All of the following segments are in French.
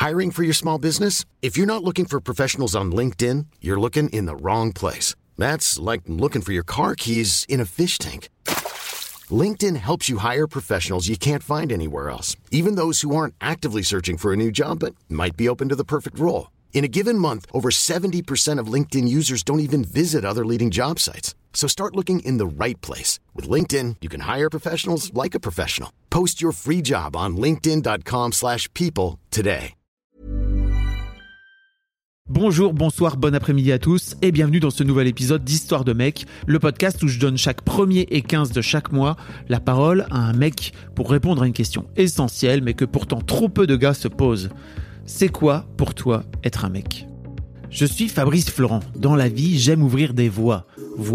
Hiring for your small business? If you're not looking for professionals on LinkedIn, you're looking in the wrong place. That's like looking for your car keys in a fish tank. LinkedIn helps you hire professionals you can't find anywhere else, even those who aren't actively searching for a new job but might be open to the perfect role. In a given month, over 70% of LinkedIn users don't even visit other leading job sites. So start looking in the right place. With LinkedIn, you can hire professionals like a professional. Post your free job on linkedin.com/people today. Bonjour, bonsoir, bon après-midi à tous et bienvenue dans ce nouvel épisode d'Histoire de mec, le podcast où je donne chaque 1er et 15 de chaque mois la parole à un mec pour répondre à une question essentielle mais que pourtant trop peu de gars se posent. C'est quoi pour toi être un mec ? Je suis Fabrice Florent. Dans la vie, j'aime ouvrir des voies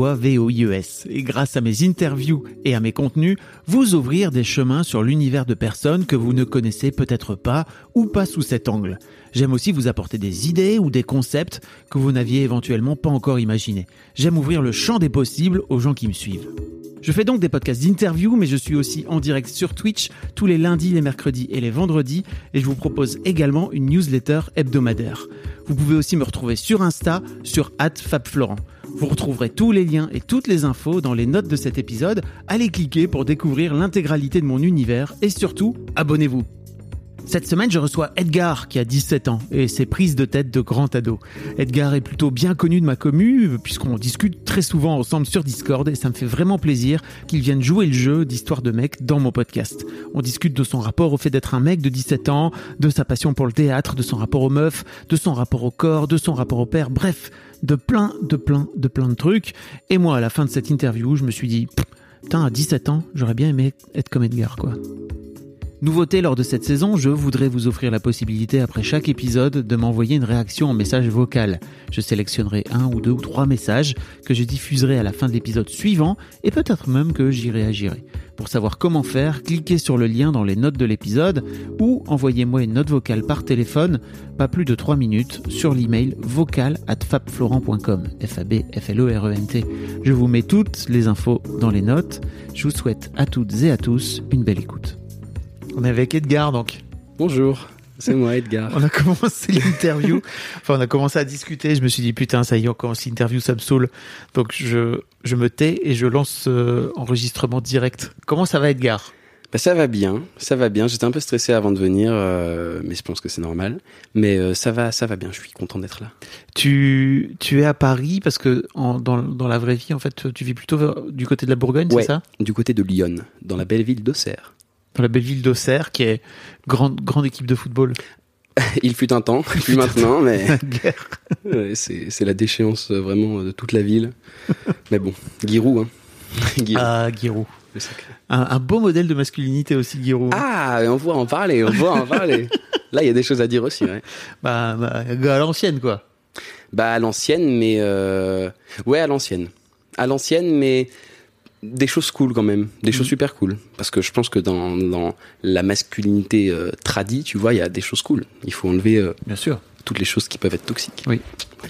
VOIES. Et grâce à mes interviews et à mes contenus, vous ouvrir des chemins sur l'univers de personnes que vous ne connaissez peut-être pas ou pas sous cet angle. J'aime aussi vous apporter des idées ou des concepts que vous n'aviez éventuellement pas encore imaginés. J'aime ouvrir le champ des possibles aux gens qui me suivent. Je fais donc des podcasts d'interview, mais je suis aussi en direct sur Twitch tous les lundis, les mercredis et les vendredis, et je vous propose également une newsletter hebdomadaire. Vous pouvez aussi me retrouver sur Insta, sur @fabflorent. Vous retrouverez tous les liens et toutes les infos dans les notes de cet épisode. Allez cliquer pour découvrir l'intégralité de mon univers, et surtout, abonnez-vous. Cette semaine, je reçois Edgar qui a 17 ans et ses prises de tête de grand ado. Edgar est plutôt bien connu de ma commu puisqu'on discute très souvent ensemble sur Discord et ça me fait vraiment plaisir qu'il vienne jouer le jeu d'Histoire de mec dans mon podcast. On discute de son rapport au fait d'être un mec de 17 ans, de sa passion pour le théâtre, de son rapport aux meufs, de son rapport au corps, de son rapport au père, bref, de plein de trucs. Et moi, à la fin de cette interview, je me suis dit, putain, à 17 ans, j'aurais bien aimé être comme Edgar, quoi. Nouveauté lors de cette saison, je voudrais vous offrir la possibilité après chaque épisode de m'envoyer une réaction en message vocal. Je sélectionnerai 1 ou 2 ou 3 messages que je diffuserai à la fin de l'épisode suivant et peut-être même que j'y réagirai. Pour savoir comment faire, cliquez sur le lien dans les notes de l'épisode ou envoyez-moi une note vocale par téléphone, pas plus de 3 minutes, sur l'email vocal@fabflorent.com, FABFLERENT. Je vous mets toutes les infos dans les notes. Je vous souhaite à toutes et à tous une belle écoute. On est avec Edgar donc. Bonjour, c'est moi Edgar. On a commencé l'interview, on a commencé à discuter, je me suis dit putain ça y est, on commence l'interview, ça me saoule. Donc je me tais et je lance enregistrement direct. Comment ça va Edgar ? Ça va bien. J'étais un peu stressé avant de venir, mais je pense que c'est normal. Mais ça va bien, je suis content d'être là. Tu es à Paris parce que dans la vraie vie, en fait, tu vis plutôt du côté de la Bourgogne, ouais, c'est ça ? Du côté de Lyon, dans la belle ville d'Auxerre. Dans la belle ville d'Auxerre, qui est grande équipe de football. Il fut un temps, plus maintenant, mais ouais, c'est la déchéance vraiment de toute la ville. Mais bon, Giroud, hein. Giroud. Ah, Giroud. Un beau modèle de masculinité aussi, Giroud. Ah, on va en parler. Là, il y a des choses à dire aussi, ouais. À l'ancienne, quoi. À l'ancienne, mais ouais, à l'ancienne, mais des choses cool quand même, des choses super cool, parce que je pense que dans la masculinité tradie, tu vois, il y a des choses cool. Il faut enlever bien sûr toutes les choses qui peuvent être toxiques. Oui.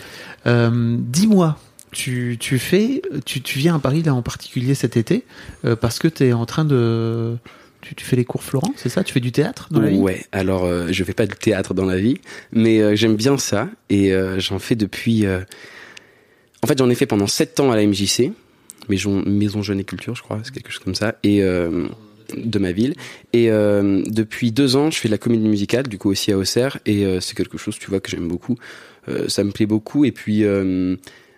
Dis-moi, tu viens à Paris là en particulier cet été parce que t'es en train de tu fais les cours Florent, c'est ça ? Tu fais du théâtre dans la vie ? Ouais, alors je fais pas du théâtre dans la vie, mais j'aime bien ça et j'en fais depuis. En fait, j'en ai fait pendant 7 ans à la MJC. Maison Jeune et Culture, je crois, c'est quelque chose comme ça, et de ma ville. Et depuis 2 ans, je fais de la comédie musicale, du coup aussi à Auxerre, et c'est quelque chose, tu vois, que j'aime beaucoup. Ça me plaît beaucoup, et puis, mine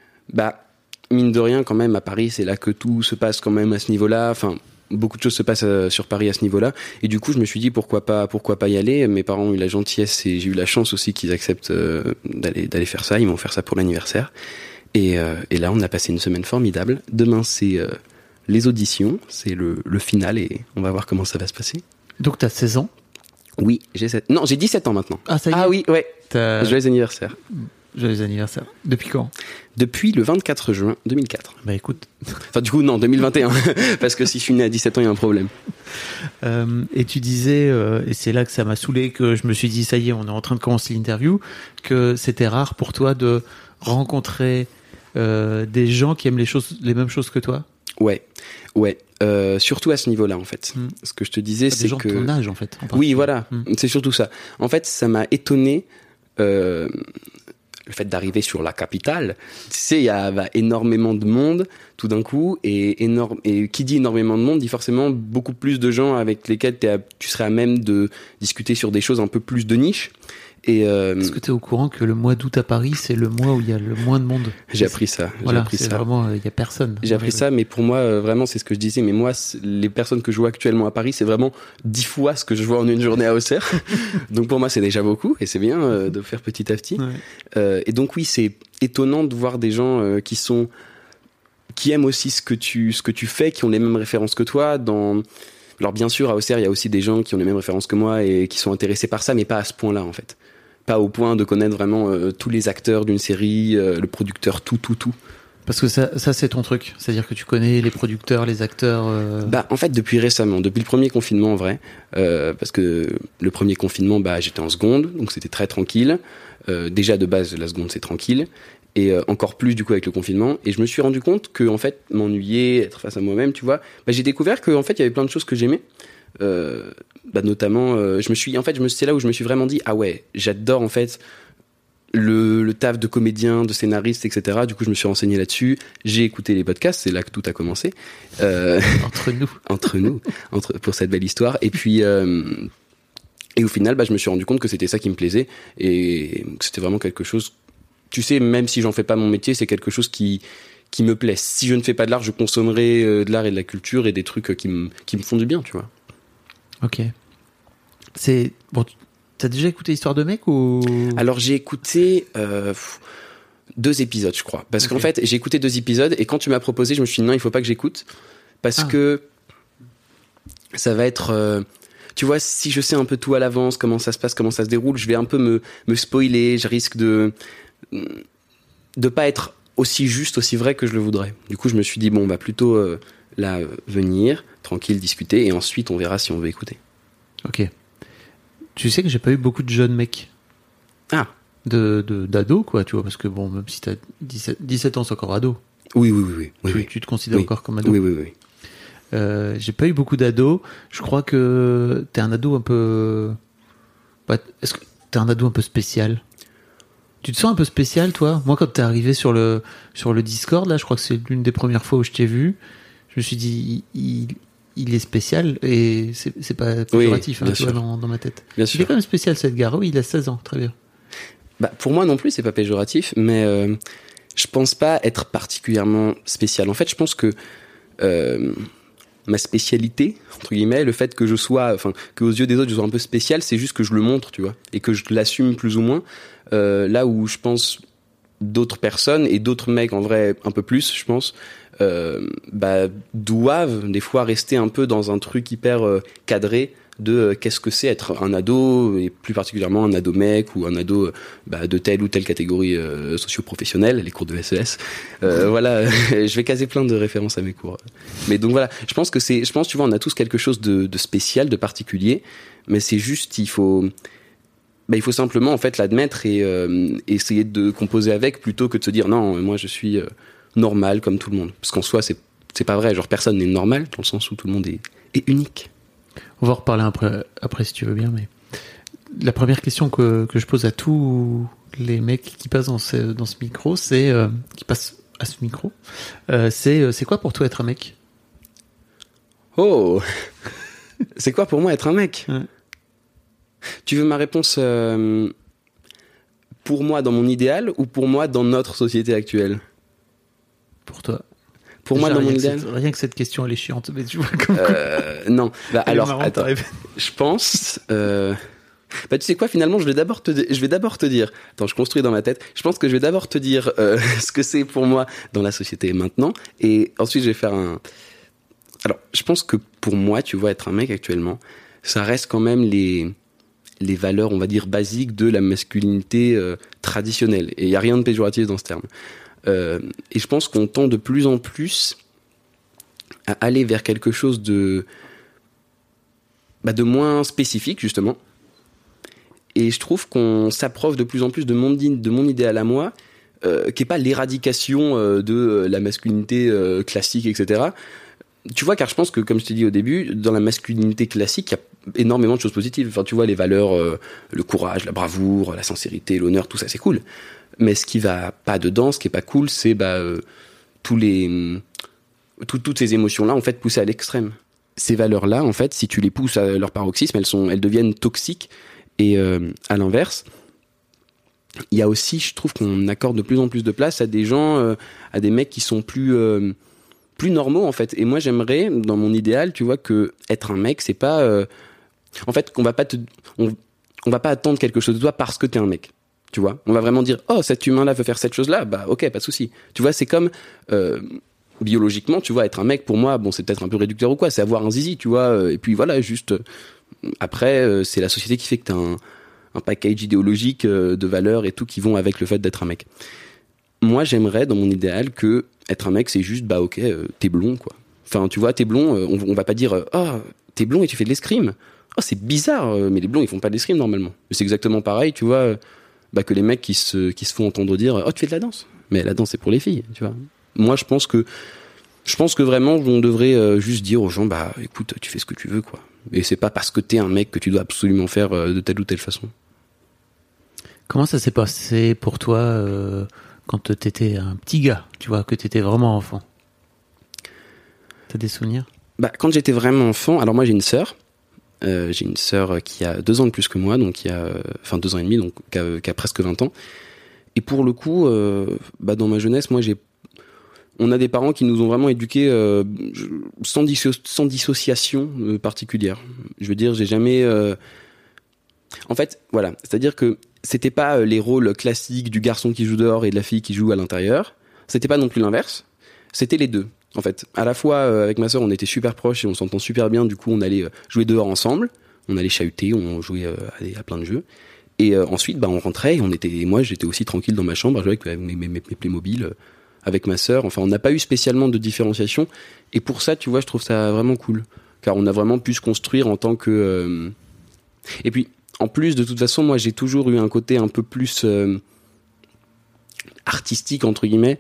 de rien, quand même, à Paris, c'est là que tout se passe quand même à ce niveau-là. Enfin, beaucoup de choses se passent sur Paris à ce niveau-là. Et du coup, je me suis dit, pourquoi pas y aller. Mes parents ont eu la gentillesse, et j'ai eu la chance aussi qu'ils acceptent d'aller faire ça. Ils vont faire ça pour l'anniversaire. Et là, on a passé une semaine formidable. Demain, c'est les auditions, c'est le final et on va voir comment ça va se passer. Donc, t'as 16 ans ? Oui, j'ai 17 ans maintenant. Ah, ça y est ? Ah oui, ouais. Joyeux anniversaire. Joyeux anniversaire. Depuis quand ? Depuis le 24 juin 2004. Écoute. Enfin, du coup, non, 2021. Parce que si je suis né à 17 ans, il y a un problème. Et tu disais, et c'est là que ça m'a saoulé, que je me suis dit, ça y est, on est en train de commencer l'interview, que c'était rare pour toi de rencontrer des gens qui aiment les mêmes choses que toi. Ouais. Surtout à ce niveau-là, en fait. Ce que je te disais, c'est que... Des gens de ton âge, en fait. Oui, voilà. C'est surtout ça. En fait, ça m'a étonné... le fait d'arriver sur la capitale, tu sais, il y a énormément de monde tout d'un coup, et qui dit énormément de monde dit forcément beaucoup plus de gens avec lesquels tu serais à même de discuter sur des choses un peu plus de niche. Et est-ce que tu es au courant que le mois d'août à Paris, c'est le mois où il y a le moins de monde? J'ai appris ça. Voilà, vraiment, il y a personne. J'ai appris ça, mais pour moi, vraiment, c'est ce que je disais. Mais moi, les personnes que je vois actuellement à Paris, c'est vraiment 10 fois ce que je vois en une journée à Auxerre. Donc pour moi, c'est déjà beaucoup, et c'est bien de faire petit à petit. Ouais. Et donc oui, c'est étonnant de voir des gens qui aiment aussi ce que tu fais, qui ont les mêmes références que toi. Alors bien sûr, à Auxerre, il y a aussi des gens qui ont les mêmes références que moi et qui sont intéressés par ça, mais pas à ce point-là, en fait. Pas au point de connaître vraiment tous les acteurs d'une série, le producteur, tout. Parce que ça c'est ton truc, c'est-à-dire que tu connais les producteurs, les acteurs. En fait, depuis récemment, depuis le premier confinement en vrai, parce que le premier confinement, j'étais en seconde, donc c'était très tranquille. Déjà de base, la seconde c'est tranquille, et encore plus du coup avec le confinement. Et je me suis rendu compte que en fait, m'ennuyer, être face à moi-même, tu vois, j'ai découvert que en fait il y avait plein de choses que j'aimais. Notamment, c'est là où je me suis vraiment dit, ah ouais, j'adore en fait le taf de comédien, de scénariste, etc. Du coup, je me suis renseigné là-dessus. J'ai écouté les podcasts, c'est là que tout a commencé. Entre nous, pour cette belle histoire. Et puis, et au final, je me suis rendu compte que c'était ça qui me plaisait et que c'était vraiment quelque chose. Tu sais, même si j'en fais pas mon métier, c'est quelque chose qui me plaît. Si je ne fais pas de l'art, je consommerai de l'art et de la culture et des trucs qui me font du bien, tu vois. Ok. C'est bon. T'as déjà écouté Histoire de mec ou? Alors j'ai écouté 2 épisodes, je crois, parce qu'en fait j'ai écouté 2 épisodes et quand tu m'as proposé, je me suis dit non, il faut pas que j'écoute parce que ça va être, tu vois, si je sais un peu tout à l'avance, comment ça se passe, comment ça se déroule, je vais un peu me spoiler, je risque de pas être aussi juste, aussi vrai que je le voudrais. Du coup, je me suis dit bon, plutôt venir tranquille, discuter et ensuite on verra si on veut écouter. Ok. Tu sais que j'ai pas eu beaucoup de jeunes mecs. Ah. D'ados, quoi, tu vois, parce que bon, même si t'as 17 ans, c'est encore ado. Oui. Tu te considères encore comme ado? Oui. J'ai pas eu beaucoup d'ados. Je crois que t'es un ado un peu... Est-ce que t'es un ado un peu spécial? Tu te sens un peu spécial, toi? Moi, quand t'es arrivé sur le Discord, là, je crois que c'est l'une des premières fois où je t'ai vu, je me suis dit, il est spécial et c'est pas péjoratif, tu vois, dans ma tête. Bien sûr. Il est quand même spécial, cette gare. Oui, il a 16 ans, très bien. Pour moi non plus, c'est pas péjoratif, mais je pense pas être particulièrement spécial. En fait, je pense que ma spécialité, entre guillemets, le fait que que aux yeux des autres je sois un peu spécial, c'est juste que je le montre, tu vois, et que je l'assume plus ou moins. Là où je pense d'autres personnes et d'autres mecs, en vrai, un peu plus, je pense, doivent des fois rester un peu dans un truc hyper cadré de qu'est-ce que c'est être un ado, et plus particulièrement un ado mec ou un ado de telle ou telle catégorie socio-professionnelle, les cours de SES. Voilà, je vais caser plein de références à mes cours. Mais donc voilà, je pense, tu vois, on a tous quelque chose de spécial, de particulier, mais c'est juste, il faut simplement en fait l'admettre et essayer de composer avec plutôt que de se dire non, moi je suis normal comme tout le monde. Parce qu'en soi, c'est pas vrai. Genre, personne n'est normal dans le sens où tout le monde est unique. On va en reparler après si tu veux bien, mais la première question que je pose à tous les mecs qui passent dans ce micro, c'est c'est quoi pour toi être un mec? Oh, c'est quoi pour moi être un mec? Ouais. Tu veux ma réponse pour moi dans mon idéal ou pour moi dans notre société actuelle? Pour toi. Pour moi, dans mon idéal. Rien que cette question, elle est chiante, mais tu vois comme non. Alors, attends. Je pense. Tu sais quoi, finalement, je vais d'abord te dire. Attends, je construis dans ma tête. Je pense que je vais d'abord te dire ce que c'est pour moi dans la société maintenant, et ensuite je vais faire un. Alors, je pense que pour moi, tu vois, être un mec actuellement, ça reste quand même les valeurs, on va dire, basiques de la masculinité traditionnelle. Et il y a rien de péjoratif dans ce terme. Et je pense qu'on tend de plus en plus à aller vers quelque chose de moins spécifique, justement. Et je trouve qu'on s'approche de plus en plus de mon idéal à moi, qui est pas l'éradication de la masculinité classique, etc. Tu vois, car je pense que, comme je t'ai dit au début, dans la masculinité classique, il y a énormément de choses positives. Enfin, tu vois, les valeurs, le courage, la bravoure, la sincérité, l'honneur, tout ça, c'est cool. Mais ce qui va pas dedans, ce qui est pas cool, c'est toutes ces émotions-là, en fait, poussées à l'extrême. Ces valeurs-là, en fait, si tu les pousses à leur paroxysme, elles deviennent toxiques. Et à l'inverse, il y a aussi, je trouve qu'on accorde de plus en plus de place à des gens, à des mecs qui sont plus normaux, en fait. Et moi, j'aimerais, dans mon idéal, tu vois, que être un mec, c'est pas... en fait, qu'on va pas on va pas attendre quelque chose de toi parce que t'es un mec. Tu vois, on va vraiment dire, oh, cet humain-là veut faire cette chose-là, bah ok, pas de souci. Tu vois, c'est comme biologiquement, tu vois, être un mec pour moi, bon, c'est peut-être un peu réducteur ou quoi, c'est avoir un zizi, tu vois. Et puis voilà, juste après, c'est la société qui fait que t'as un package idéologique de valeurs et tout qui vont avec le fait d'être un mec. Moi, j'aimerais, dans mon idéal, que être un mec, c'est juste, bah ok, t'es blond, quoi. Enfin, tu vois, t'es blond, on va pas dire, oh, t'es blond et tu fais de l'escrime. Oh, c'est bizarre, mais les blonds, ils font pas de l'escrime normalement. Mais c'est exactement pareil, tu vois. Que les mecs qui se font entendre dire oh tu fais de la danse, mais la danse c'est pour les filles, tu vois. Moi je pense que vraiment on devrait juste dire aux gens bah écoute tu fais ce que tu veux quoi, et c'est pas parce que t'es un mec que tu dois absolument faire de telle ou telle façon. Comment ça s'est passé pour toi quand t'étais un petit gars, tu vois, que t'étais vraiment enfant? T'as des souvenirs? Quand j'étais vraiment enfant, alors moi j'ai une sœur qui a 2 ans de plus que moi, donc 2 ans et demi, donc qui a presque 20 ans. Et pour le coup, dans ma jeunesse, moi on a des parents qui nous ont vraiment éduqués sans dissociation particulière. Je veux dire, j'ai jamais... En fait, voilà, c'est-à-dire que c'était pas les rôles classiques du garçon qui joue dehors et de la fille qui joue à l'intérieur. C'était pas non plus l'inverse. C'était les deux. En fait, à la fois avec ma sœur, on était super proches et on s'entend super bien. Du coup, on allait jouer dehors ensemble, on allait chahuter, on jouait à plein de jeux. Et ensuite, on rentrait et moi, j'étais aussi tranquille dans ma chambre à jouer avec mes Playmobil avec ma sœur. Enfin, on n'a pas eu spécialement de différenciation. Et pour ça, tu vois, je trouve ça vraiment cool, car on a vraiment pu se construire en tant que. Et puis, en plus, de toute façon, moi, j'ai toujours eu un côté un peu plus artistique entre guillemets.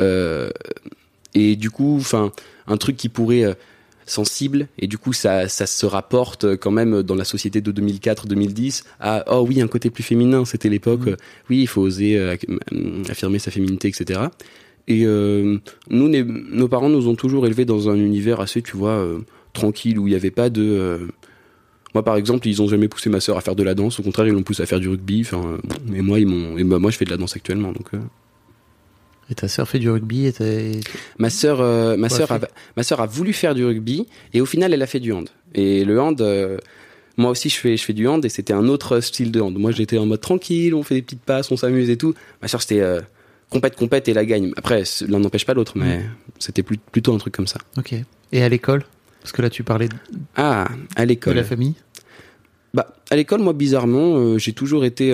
Et du coup, enfin, un truc qui pourrait sensible, et du coup, ça se rapporte quand même dans la société de 2004-2010 à oh oui, un côté plus féminin. C'était l'époque, oui, il faut oser affirmer sa féminité, etc. Et nos parents nous ont toujours élevés dans un univers assez, tu vois, tranquille, où il n'y avait pas de. Moi, par exemple, ils ont jamais poussé ma sœur à faire de la danse. Au contraire, ils l'ont poussé à faire du rugby. Enfin, et moi, moi, je fais de la danse actuellement, donc. Et ta sœur fait du rugby Ma sœur a voulu faire du rugby et au final elle a fait du hand. Et le hand, moi aussi je fais du hand et c'était un autre style de hand. Moi j'étais en mode tranquille, on fait des petites passes, on s'amuse et tout. Ma sœur c'était compète et la gagne. Après l'un n'empêche pas l'autre, mais c'était plutôt un truc comme ça. Ok. Et à l'école? Parce que là tu parlais à l'école. De la famille? À l'école, moi bizarrement, j'ai toujours été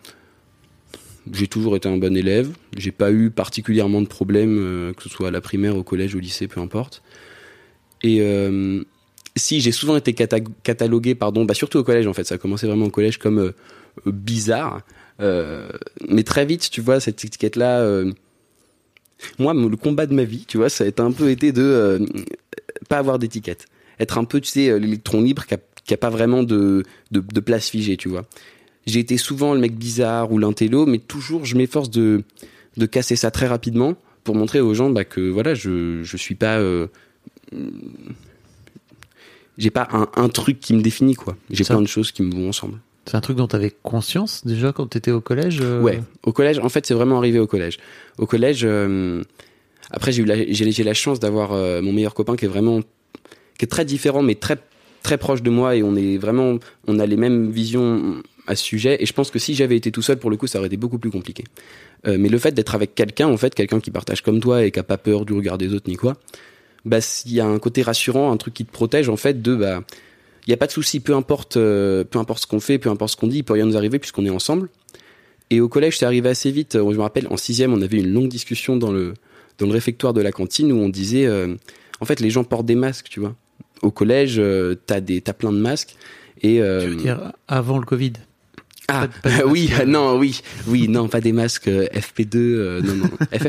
un bon élève. J'ai pas eu particulièrement de problèmes, que ce soit à la primaire, au collège, au lycée, peu importe. Et si j'ai souvent été catalogué, surtout au collège en fait, ça a commencé vraiment au collège comme bizarre. Mais très vite, tu vois, cette étiquette-là, moi, le combat de ma vie, tu vois, ça a un peu été de pas avoir d'étiquette. Être un peu, tu sais, l'électron libre qui a pas vraiment de place figée, tu vois. J'ai été souvent le mec bizarre ou l'intello, mais toujours je m'efforce de casser ça très rapidement pour montrer aux gens que voilà, je suis pas j'ai pas un truc qui me définit quoi. J'ai plein de choses qui me vont ensemble. C'est un truc dont tu avais conscience déjà quand tu étais au collège Ouais, au collège, en fait, c'est vraiment arrivé au collège. Au collège après j'ai la chance d'avoir mon meilleur copain qui est très différent mais très très proche de moi et on a les mêmes visions à ce sujet, et je pense que si j'avais été tout seul, pour le coup, ça aurait été beaucoup plus compliqué. Mais le fait d'être avec quelqu'un qui partage comme toi et qui a pas peur du regard des autres ni quoi, il y a un côté rassurant, un truc qui te protège en fait il y a pas de souci, peu importe ce qu'on fait, peu importe ce qu'on dit, il peut rien nous arriver puisqu'on est ensemble. Et au collège, c'est arrivé assez vite. Je me rappelle, en 6e, on avait une longue discussion dans le réfectoire de la cantine où on disait, en fait, les gens portent des masques, tu vois. Au collège, t'as plein de masques. Et tu veux dire avant le Covid? Ah, non, pas des masques FP2, non.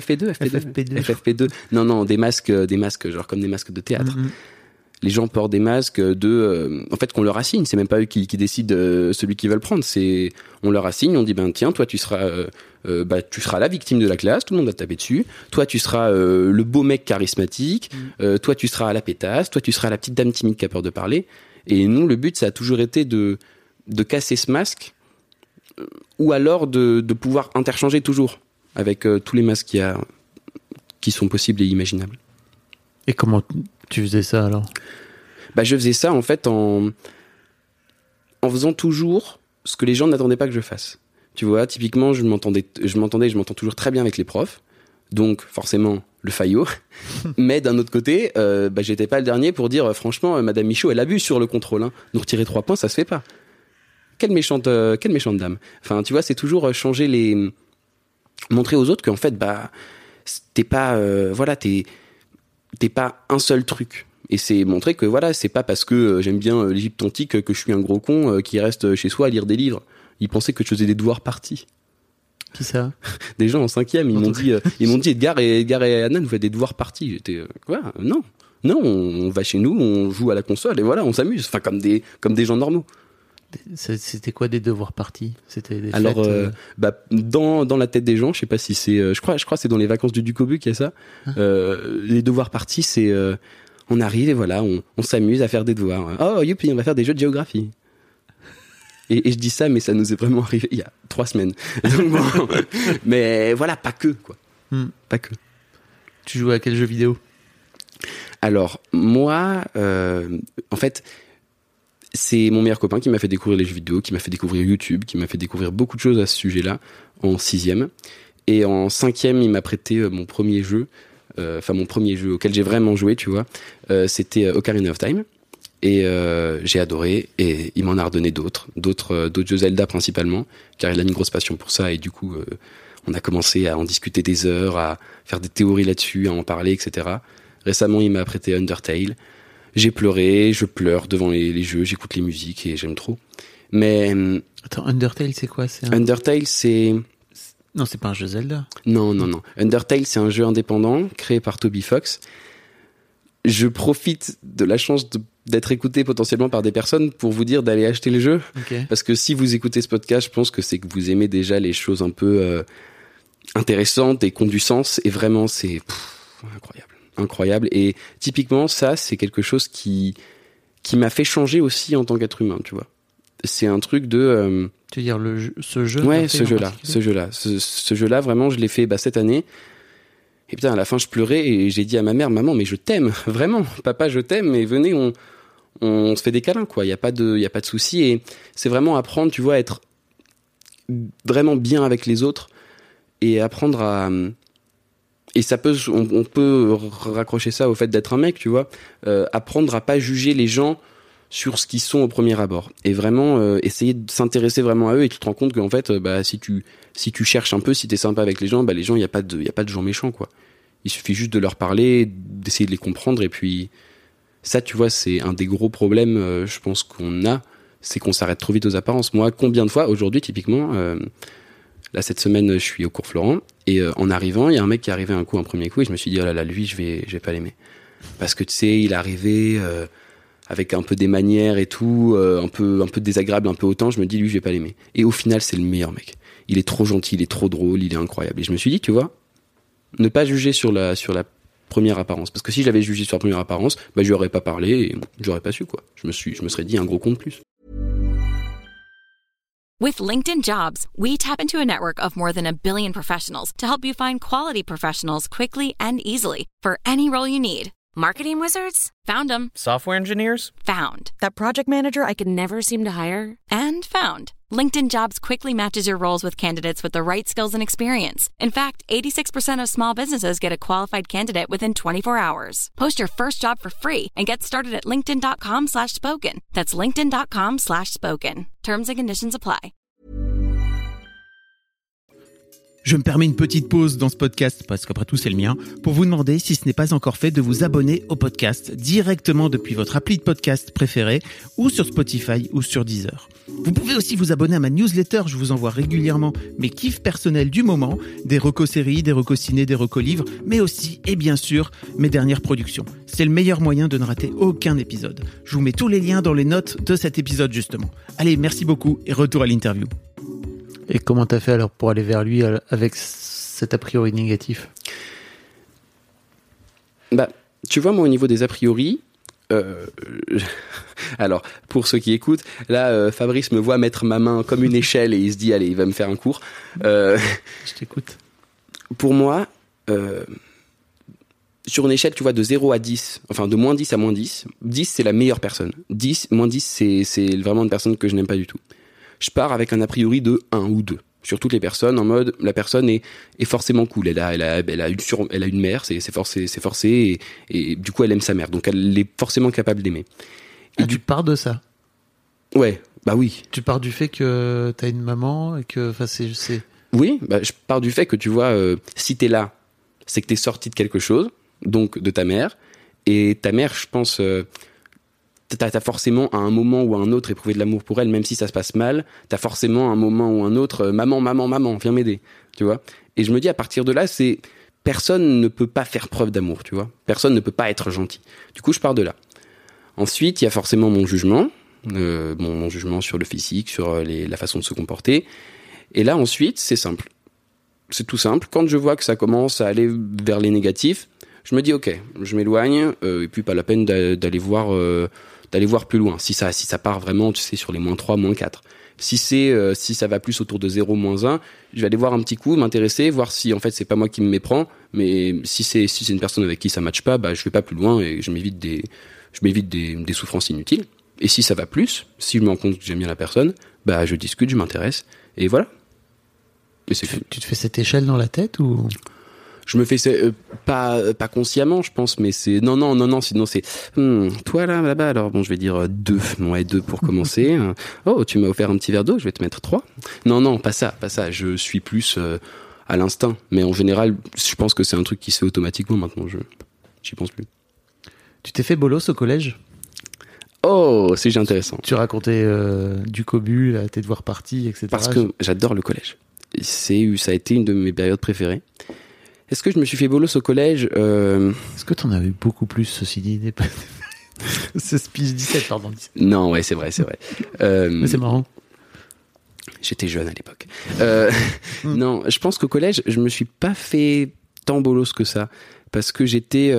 FFP2. Non, des masques, genre comme des masques de théâtre. Les gens portent des masques en fait, qu'on leur assigne. C'est même pas eux qui décident celui qu'ils veulent prendre. On leur assigne, on dit, tiens, toi, tu seras la victime de la classe, tout le monde va te taper dessus. Toi, tu seras le beau mec charismatique. Toi, tu seras la pétasse. Toi, tu seras la petite dame timide qui a peur de parler. Et nous, le but, ça a toujours été de casser ce masque, ou alors de pouvoir interchanger toujours avec tous les masques qui sont possibles et imaginables. Et comment tu faisais ça alors ? Je faisais ça en fait en faisant toujours ce que les gens n'attendaient pas que je fasse. Tu vois, typiquement, je m'entends toujours très bien avec les profs, donc forcément le faillot. Mais d'un autre côté, j'étais pas le dernier pour dire franchement, Madame Michaud, elle abuse sur le contrôle. Hein. Nous retirer 3 points, ça se fait pas. Quelle méchante dame. Enfin, tu vois, c'est toujours montrer aux autres qu'en fait, t'es pas, t'es pas un seul truc. Et c'est montrer que c'est pas parce que j'aime bien l'Égypte antique que je suis un gros con qui reste chez soi à lire des livres. Ils pensaient que je faisais des devoirs partis. Qui ça ? Des gens en 5e, ils m'ont dit Edgar et Anna, vous faites des devoirs partis. J'étais non, on va chez nous, on joue à la console et voilà, on s'amuse. Enfin, comme des gens normaux. C'était quoi des devoirs partis ? C'était des Alors, fêtes, dans la tête des gens, je sais pas si c'est, je crois que c'est dans les vacances du Duc-au-Buc qu'il y a ça. Les devoirs partis, c'est, on arrive et voilà, on s'amuse à faire des devoirs. Oh, youpi, on va faire des jeux de géographie. Et je dis ça, mais ça nous est vraiment arrivé il y a 3 semaines. Donc bon, mais voilà, pas que, quoi. Pas que. Tu joues à quel jeu vidéo ? Alors, moi, en fait, c'est mon meilleur copain qui m'a fait découvrir les jeux vidéo, qui m'a fait découvrir YouTube, qui m'a fait découvrir beaucoup de choses à ce sujet-là en 6e. Et en 5e, il m'a prêté mon premier jeu auquel j'ai vraiment joué, tu vois. C'était Ocarina of Time. Et j'ai adoré, et il m'en a redonné d'autres jeux Zelda principalement, car il a une grosse passion pour ça, et du coup, on a commencé à en discuter des heures, à faire des théories là-dessus, à en parler, etc. Récemment, il m'a prêté Undertale. J'ai pleuré, je pleure devant les jeux, j'écoute les musiques et j'aime trop. Mais attends, Undertale, c'est quoi ? Undertale, c'est... Non, c'est pas un jeu Zelda. Non. Undertale, c'est un jeu indépendant créé par Toby Fox. Je profite de la chance d'être écouté potentiellement par des personnes pour vous dire d'aller acheter le jeu. Okay. Parce que si vous écoutez ce podcast, je pense que c'est que vous aimez déjà les choses un peu intéressantes et qui ont du sens. Et vraiment, c'est incroyable. Et typiquement, ça, c'est quelque chose qui m'a fait changer aussi en tant qu'être humain, tu vois. C'est un truc de... Tu veux dire ce jeu ? Ouais, ce jeu-là, vraiment, je l'ai fait cette année. Et putain, à la fin, je pleurais et j'ai dit à ma mère, maman, mais je t'aime, vraiment. Papa, je t'aime, mais venez, on se fait des câlins, quoi. Il y a pas de souci. Et c'est vraiment apprendre, tu vois, à être vraiment bien avec les autres et apprendre à... Et ça peut, on peut raccrocher ça au fait d'être un mec, tu vois. Apprendre à pas juger les gens sur ce qu'ils sont au premier abord. Et vraiment, essayer de s'intéresser vraiment à eux, et tu te rends compte qu'en fait, si tu cherches un peu, si t'es sympa avec les gens, il y a pas de gens méchants, quoi. Il suffit juste de leur parler, d'essayer de les comprendre, et puis, ça, tu vois, c'est un des gros problèmes, je pense qu'on a, c'est qu'on s'arrête trop vite aux apparences. Moi, combien de fois, aujourd'hui, typiquement, là, cette semaine, je suis au cours Florent, et en arrivant, il y a un mec qui est arrivé un premier coup, et je me suis dit, oh là là, lui, je vais pas l'aimer. Parce que, tu sais, il est arrivé, avec un peu des manières et tout, un peu désagréable, un peu hautain, je me dis, lui, je vais pas l'aimer. Et au final, c'est le meilleur mec. Il est trop gentil, il est trop drôle, il est incroyable. Et je me suis dit, tu vois, ne pas juger sur la première apparence. Parce que si j'avais jugé sur la première apparence, je lui aurais pas parlé et j'aurais pas su, quoi. Je me serais dit un gros con de plus. With LinkedIn Jobs, we tap into a network of more than 1 billion professionals to help you find quality professionals quickly and easily for any role you need. Marketing wizards? Found them. Software engineers? Found. That project manager I could never seem to hire? And found. LinkedIn Jobs quickly matches your roles with candidates with the right skills and experience. In fact, 86% of small businesses get a qualified candidate within 24 hours. Post your first job for free and get started at linkedin.com/spoken. That's linkedin.com/spoken. Terms and conditions apply. Je me permets une petite pause dans ce podcast, parce qu'après tout c'est le mien, pour vous demander, si ce n'est pas encore fait, de vous abonner au podcast directement depuis votre appli de podcast préférée, ou sur Spotify ou sur Deezer. Vous pouvez aussi vous abonner à ma newsletter, je vous envoie régulièrement mes kiffs personnels du moment, des recos séries, des recos ciné, des recos livres, mais aussi, et bien sûr, mes dernières productions. C'est le meilleur moyen de ne rater aucun épisode. Je vous mets tous les liens dans les notes de cet épisode justement. Allez, merci beaucoup et retour à l'interview. Et comment t'as fait alors pour aller vers lui avec cet a priori négatif ? Bah, tu vois, moi, au niveau des a priori, alors, pour ceux qui écoutent, là, Fabrice me voit mettre ma main comme une échelle et il se dit, allez, il va me faire un cours. Je t'écoute. Pour moi, sur une échelle, tu vois, de 0 à 10, enfin, de moins 10 à moins 10, 10, c'est la meilleure personne. Moins 10, c'est vraiment une personne que je n'aime pas du tout. Je pars avec un a priori de 1 ou 2 sur toutes les personnes, en mode la personne est forcément cool, elle a une mère, c'est forcé et du coup elle aime sa mère, donc elle est forcément capable d'aimer. Et tu pars de ça ? Ouais, bah oui. Tu pars du fait que t'as une maman et que, enfin c'est. Oui, bah je pars du fait que tu vois, si t'es là, c'est que t'es sorti de quelque chose, donc de ta mère, et ta mère, je pense. T'as forcément à un moment ou à un autre éprouvé de l'amour pour elle, même si ça se passe mal, t'as forcément à un moment ou un autre, maman, viens m'aider, tu vois. Et je me dis, à partir de là, personne ne peut pas faire preuve d'amour, tu vois. Personne ne peut pas être gentil. Du coup, je pars de là. Ensuite, il y a forcément mon jugement, mon jugement sur le physique, sur la façon de se comporter. Et là, ensuite, c'est simple. C'est tout simple. Quand je vois que ça commence à aller vers les négatifs, je me dis, ok, je m'éloigne, et puis pas la peine d'aller voir plus loin. Si ça part vraiment, tu sais, sur les -3, -4. Si ça va plus autour de 0, -1, je vais aller voir un petit coup, m'intéresser, voir si en fait c'est pas moi qui me méprends, mais si c'est une personne avec qui ça matche pas, bah je vais pas plus loin et je m'évite des souffrances inutiles. Et si ça va plus, si je me rends compte que j'aime bien la personne, bah je discute, je m'intéresse et voilà. Et c'est tu te fais cette échelle dans la tête ou? Je me fais pas consciemment, je pense, mais c'est non, sinon c'est toi là-bas, alors bon, je vais dire 2. Ouais, 2 pour commencer. Oh, tu m'as offert un petit verre d'eau, je vais te mettre 3. Non, pas ça, je suis plus à l'instinct, mais en général, je pense que c'est un truc qui se fait automatiquement maintenant, j'y pense plus. Tu t'es fait bolos au collège ? Oh, c'est intéressant. Tu racontais du cobu, tes devoirs partis, etc. Parce que j'adore le collège. Ça a été une de mes périodes préférées. Est-ce que je me suis fait bolos au collège Est-ce que t'en as eu beaucoup plus, ceci dit? Ce speech 17, pardon. 17. Non, ouais, c'est vrai. Mais c'est marrant. J'étais jeune à l'époque. Non, je pense qu'au collège, je me suis pas fait tant bolos que ça. Parce que j'étais...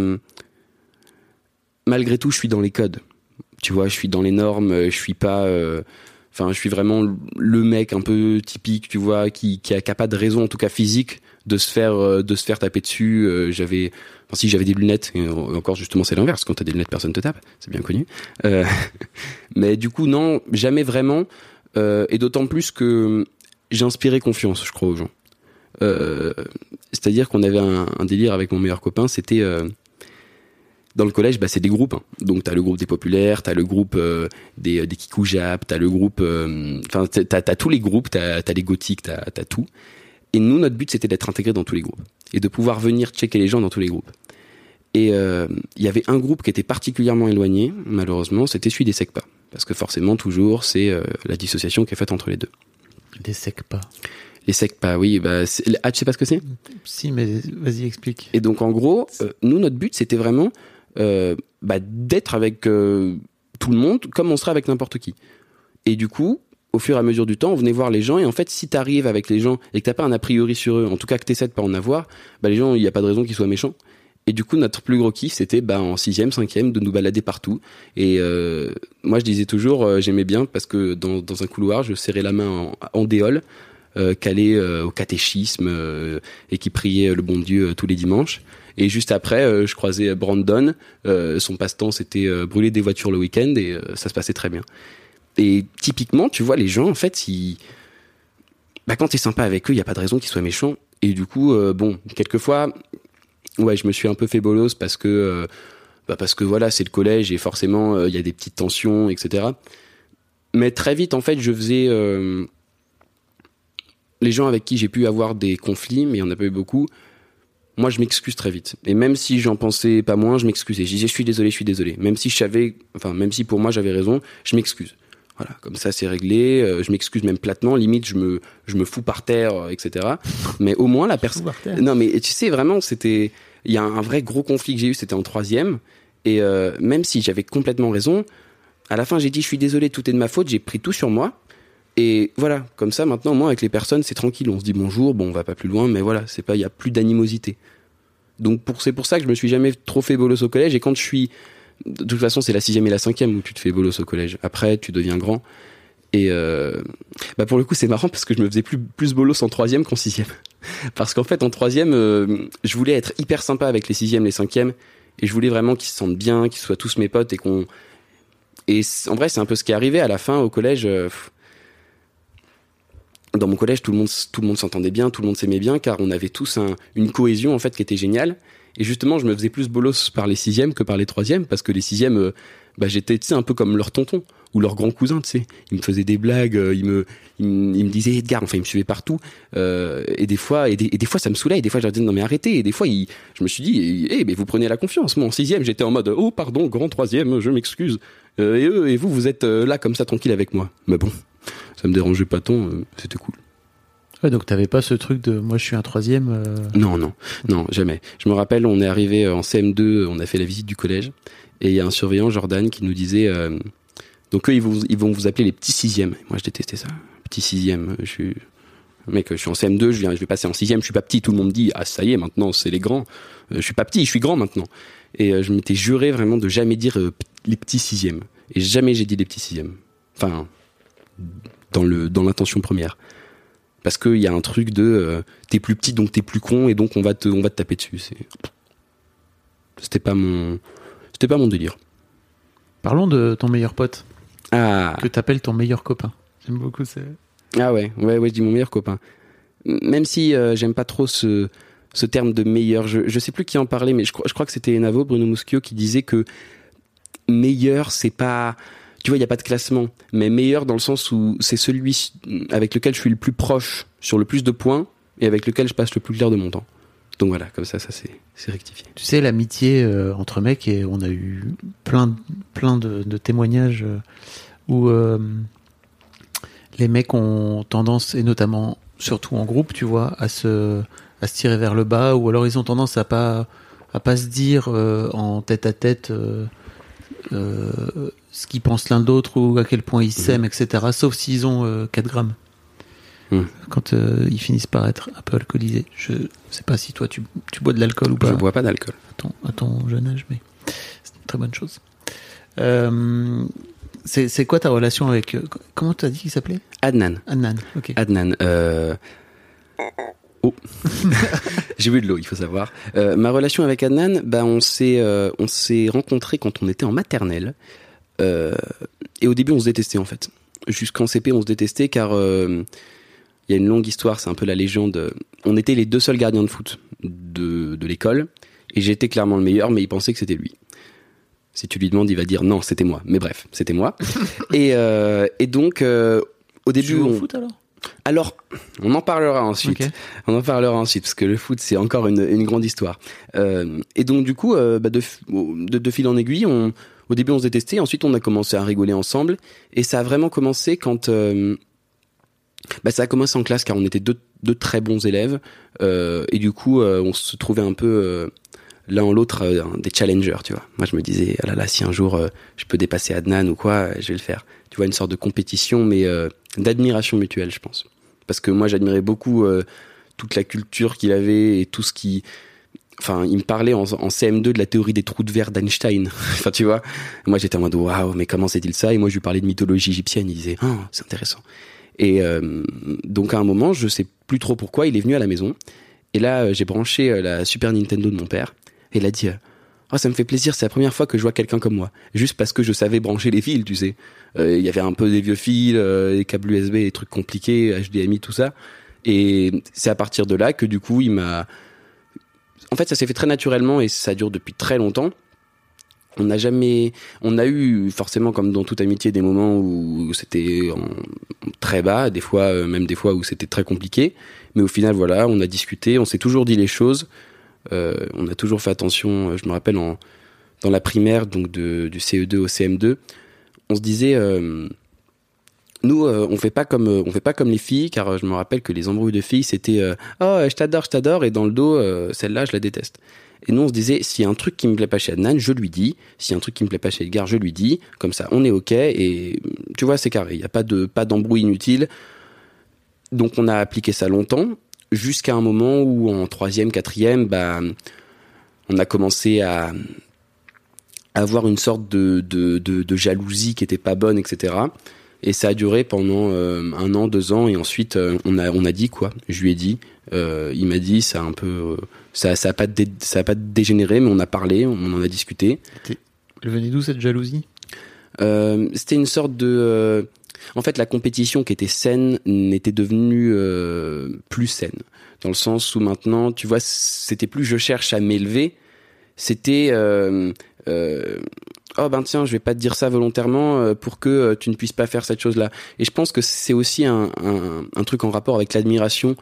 malgré tout, je suis dans les codes. Tu vois, je suis dans les normes, je suis pas... Enfin, je suis vraiment le mec un peu typique, tu vois, qui a pas de raison, en tout cas physique, de se faire taper dessus. Si j'avais des lunettes, et encore justement c'est l'inverse, quand t'as des lunettes personne te tape, c'est bien connu. Mais du coup non, jamais vraiment, et d'autant plus que j'ai inspiré confiance, je crois, aux gens. C'est-à-dire qu'on avait un délire avec mon meilleur copain, c'était dans le collège, bah c'est des groupes, hein. Donc t'as le groupe des populaires, t'as le groupe des kikoujap, t'as le groupe, enfin t'as tous les groupes, t'as les gothiques, t'as tout. Et nous, notre but, c'était d'être intégrés dans tous les groupes. Et de pouvoir venir checker les gens dans tous les groupes. Et il y avait un groupe qui était particulièrement éloigné, malheureusement, c'était celui des SECPA. Parce que forcément, toujours, c'est la dissociation qui est faite entre les deux. Des SECPA. Les SECPA, oui. Bah, tu sais pas ce que c'est ? Si, mais vas-y, explique. Et donc, en gros, nous, notre but, c'était vraiment d'être avec tout le monde, comme on serait avec n'importe qui. Et du coup... Au fur et à mesure du temps, on venait voir les gens, et en fait, si t'arrives avec les gens et que t'as pas un a priori sur eux, en tout cas que t'essaies de pas en avoir, bah les gens, il y a pas de raison qu'ils soient méchants. Et du coup, notre plus gros kiff, c'était en 6e, 5e, de nous balader partout. Et moi, je disais toujours, j'aimais bien parce que dans un couloir, je serrais la main en déole, calé au catéchisme et qui priait le bon Dieu tous les dimanches. Et juste après, je croisais Brandon. Son passe-temps, c'était brûler des voitures le week-end, et ça se passait très bien. Et typiquement, tu vois, les gens, en fait, quand t'es sympa avec eux, il y a pas de raison qu'ils soient méchants. Et du coup, quelquefois, ouais, je me suis un peu fait bolos parce que voilà, c'est le collège et forcément, il y a des petites tensions, etc. Mais très vite, en fait, je faisais les gens avec qui j'ai pu avoir des conflits, mais il y en a pas eu beaucoup, moi je m'excuse très vite. Et même si j'en pensais pas moins, je m'excusais. Je disais je suis désolé. Même si pour moi j'avais raison, je m'excuse. Voilà, comme ça c'est réglé. Je m'excuse même platement, limite je me fous par terre, etc. Mais au moins la personne. Non mais tu sais vraiment, il y a un vrai gros conflit que j'ai eu, c'était en 3e. Et même si j'avais complètement raison, à la fin j'ai dit je suis désolé, tout est de ma faute, j'ai pris tout sur moi. Et voilà, comme ça maintenant moi avec les personnes c'est tranquille, on se dit bonjour, bon on va pas plus loin, mais voilà, il y a plus d'animosité. Donc c'est pour ça que je me suis jamais trop fait bolos au collège. Et quand de toute façon c'est la 6e et la 5e où tu te fais bolos au collège. Après tu deviens grand. Et pour le coup c'est marrant parce que je me faisais plus bolos en 3e qu'en 6e. Parce qu'en fait en 3e je voulais être hyper sympa avec les 6e, les 5e. Et je voulais vraiment qu'ils se sentent bien, qu'ils soient tous mes potes et en vrai c'est un peu ce qui est arrivé à la fin au collège. Dans mon collège, tout le monde s'entendait bien, tout le monde s'aimait bien, car on avait tous une cohésion en fait qui était géniale. Et justement, je me faisais plus bolos par les 6e que par les 3e, parce que les 6e, j'étais un peu comme leur tonton ou leur grand cousin, tu sais. Ils me faisaient des blagues, ils me disaient Edgar, enfin ils me suivaient partout. Et des fois ça me saoulait. Et des fois je leur disais non mais arrêtez. Et des fois je me suis dit mais vous prenez la confiance. Moi en 6e j'étais en mode oh pardon grand 3e, je m'excuse. Et vous êtes là comme ça tranquille avec moi. Mais bon. Ça me dérangeait pas tant, c'était cool. Ouais, donc t'avais pas ce truc de moi je suis un 3e. Non, jamais. Je me rappelle, on est arrivé en CM2, on a fait la visite du collège, et il y a un surveillant, Jordan, qui nous disait donc eux ils vont vous appeler les petits 6e. Moi je détestais ça, petit 6e. Je suis en CM2, je vais passer en 6e, je suis pas petit. Tout le monde dit ah ça y est maintenant c'est les grands. Je suis pas petit, je suis grand maintenant. Et je m'étais juré vraiment de jamais dire les petits 6e. Et jamais j'ai dit les petits 6e. Enfin dans l'intention première, parce qu'il y a un truc de t'es plus petit donc t'es plus con et donc on va te taper dessus. C'était pas mon délire. Parlons de ton meilleur pote que t'appelles ton meilleur copain. J'aime beaucoup ça. Ah ouais je dis mon meilleur copain, même si j'aime pas trop ce terme de meilleur. Je sais plus qui en parlait, mais je crois que c'était Navo, Bruno Muschio, qui disait que meilleur c'est pas, tu vois, il n'y a pas de classement, mais meilleur dans le sens où c'est celui avec lequel je suis le plus proche, sur le plus de points, et avec lequel je passe le plus clair de mon temps. Donc voilà, comme ça c'est rectifié. Tu sais, l'amitié entre mecs, et on a eu plein de témoignages où les mecs ont tendance, et notamment surtout en groupe, tu vois, à se tirer vers le bas, ou alors ils ont tendance à pas se dire en tête à tête ce qu'ils pensent l'un de l'autre ou à quel point ils s'aiment, etc. Sauf s'ils ont 4 grammes. Quand ils finissent par être un peu alcoolisés. Je sais pas si toi tu bois de l'alcool ou pas. Je bois pas d'alcool. À ton jeune âge, mais c'est une très bonne chose. C'est quoi ta relation avec... comment tu as dit qu'il s'appelait ? Adnan, ok. Adnan. Oh, j'ai bu de l'eau, il faut savoir. Ma relation avec Adnan, on s'est rencontrés quand on était en maternelle. Et au début, on se détestait en fait. Jusqu'en CP, on se détestait car il y a une longue histoire. C'est un peu la légende. On était les 2 seuls gardiens de foot de l'école, et j'étais clairement le meilleur, mais il pensait que c'était lui. Si tu lui demandes, il va dire non, c'était moi. Mais bref, c'était moi. et donc, au début, tu joues au foot alors ? Alors, on en parlera ensuite. Okay. On en parlera ensuite, parce que le foot, c'est encore une grande histoire. Et donc, du coup, de fil en aiguille, au début, on se détestait. Ensuite, on a commencé à rigoler ensemble. Et ça a vraiment commencé quand... ça a commencé en classe, car on était deux très bons élèves. Et du coup, on se trouvait un peu... l'un ou l'autre des challengers, tu vois. Moi, je me disais, ah là là, si un jour je peux dépasser Adnan ou quoi, je vais le faire. Tu vois, une sorte de compétition, mais d'admiration mutuelle, je pense. Parce que moi, j'admirais beaucoup toute la culture qu'il avait et tout ce qui... Enfin, il me parlait en CM2 de la théorie des trous de verre d'Einstein. Enfin, tu vois, moi, j'étais en mode, waouh, mais comment c'est-il ça ? Et moi, je lui parlais de mythologie égyptienne. Il disait, oh, c'est intéressant. Et donc, à un moment, je sais plus trop pourquoi, il est venu à la maison. Et là, j'ai branché la Super Nintendo de mon père. Et il a dit, oh, ça me fait plaisir, c'est la première fois que je vois quelqu'un comme moi. Juste parce que je savais brancher les fils, tu sais. Il y avait un peu des vieux fils, des câbles USB, des trucs compliqués, HDMI, tout ça. Et c'est à partir de là que du coup, il m'a... En fait, ça s'est fait très naturellement et ça dure depuis très longtemps. On a eu forcément, comme dans toute amitié, des moments où c'était très bas, des fois où c'était très compliqué. Mais au final, voilà, on a discuté, on s'est toujours dit les choses. On a toujours fait attention. Je me rappelle dans la primaire, donc du CE2 au CM2, on se disait, nous, on fait pas comme les filles, car je me rappelle que les embrouilles de filles, c'était oh, je t'adore, et dans le dos, celle-là, je la déteste. Et nous, on se disait, s'il y a un truc qui me plaît pas chez Adnan, je lui dis. S'il y a un truc qui me plaît pas chez Edgar, je lui dis. Comme ça, on est OK. Et tu vois, c'est carré. Il y a pas d'embrouille inutile. Donc, on a appliqué ça longtemps. Jusqu'à un moment où, en 3e, 4e, on a commencé à avoir une sorte de jalousie qui était pas bonne, etc. Et ça a duré pendant 1 an, 2 ans. Et ensuite, on a dit quoi. Je lui ai dit. Il m'a dit, ça a un peu... Ça a pas dégénéré, mais on a parlé, on en a discuté. Elle venait d'où cette jalousie ? C'était une sorte de... En fait, la compétition qui était saine n'était devenue plus saine. Dans le sens où maintenant, tu vois, c'était plus je cherche à m'élever, c'était... oh ben tiens, je vais pas te dire ça volontairement pour que tu ne puisses pas faire cette chose-là. Et je pense que c'est aussi un truc en rapport avec l'admiration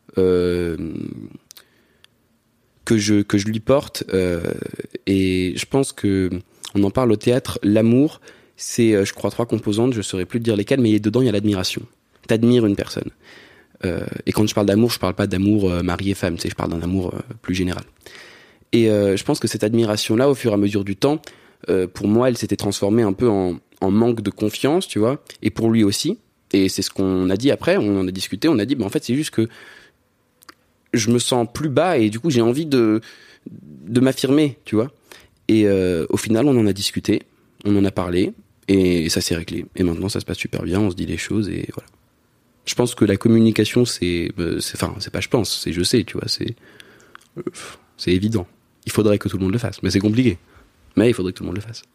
que je lui porte, et je pense que on en parle au théâtre. L'amour, c'est, je crois, 3 composantes. Je saurais plus te dire lesquelles, mais dedans il y a l'admiration. T'admires une personne. Et quand je parle d'amour, je parle pas d'amour mari et femme. Tu sais, je parle d'un amour plus général. Et je pense que cette admiration-là, au fur et à mesure du temps, pour moi, elle s'était transformée un peu en manque de confiance, tu vois. Et pour lui aussi. Et c'est ce qu'on a dit après. On en a discuté. On a dit, en fait, c'est juste que je me sens plus bas et du coup j'ai envie de m'affirmer, tu vois. Et au final on en a discuté, on en a parlé et ça s'est réglé. Et maintenant ça se passe super bien, on se dit les choses et voilà. Je pense que la communication c'est pas je pense, c'est je sais, tu vois, c'est évident. Il faudrait que tout le monde le fasse, mais c'est compliqué. Mais il faudrait que tout le monde le fasse.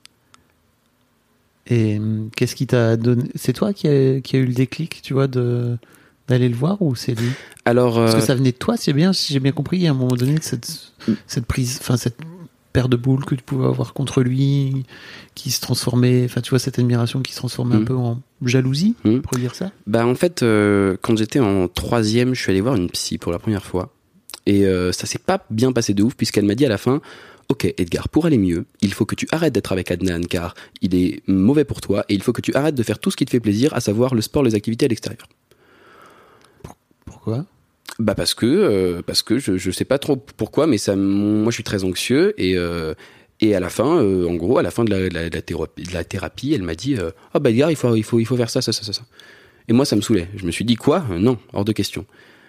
Et qu'est-ce qui t'a donné ? C'est toi qui a eu le déclic, tu vois, d'aller le voir, ou c'est lui ? Alors, parce que ça venait de toi, si j'ai bien compris, à un moment donné, cette prise, enfin cette paire de boules que tu pouvais avoir contre lui, qui se transformait, enfin tu vois, cette admiration qui se transformait un peu en jalousie, on pourrait dire ça ? En fait, quand j'étais en 3e, je suis allé voir une psy pour la première fois, et ça s'est pas bien passé de ouf, puisqu'elle m'a dit à la fin, ok Edgar, pour aller mieux, il faut que tu arrêtes d'être avec Adnan, car il est mauvais pour toi, et il faut que tu arrêtes de faire tout ce qui te fait plaisir, à savoir le sport, les activités à l'extérieur. Pourquoi ? Parce que je sais pas trop pourquoi, mais moi je suis très anxieux, et à la fin, en gros, à la fin de la thérapie, elle m'a dit Edgar, il faut faire ça. Et moi ça me saoulait. Je me suis dit quoi ? Non, hors de question.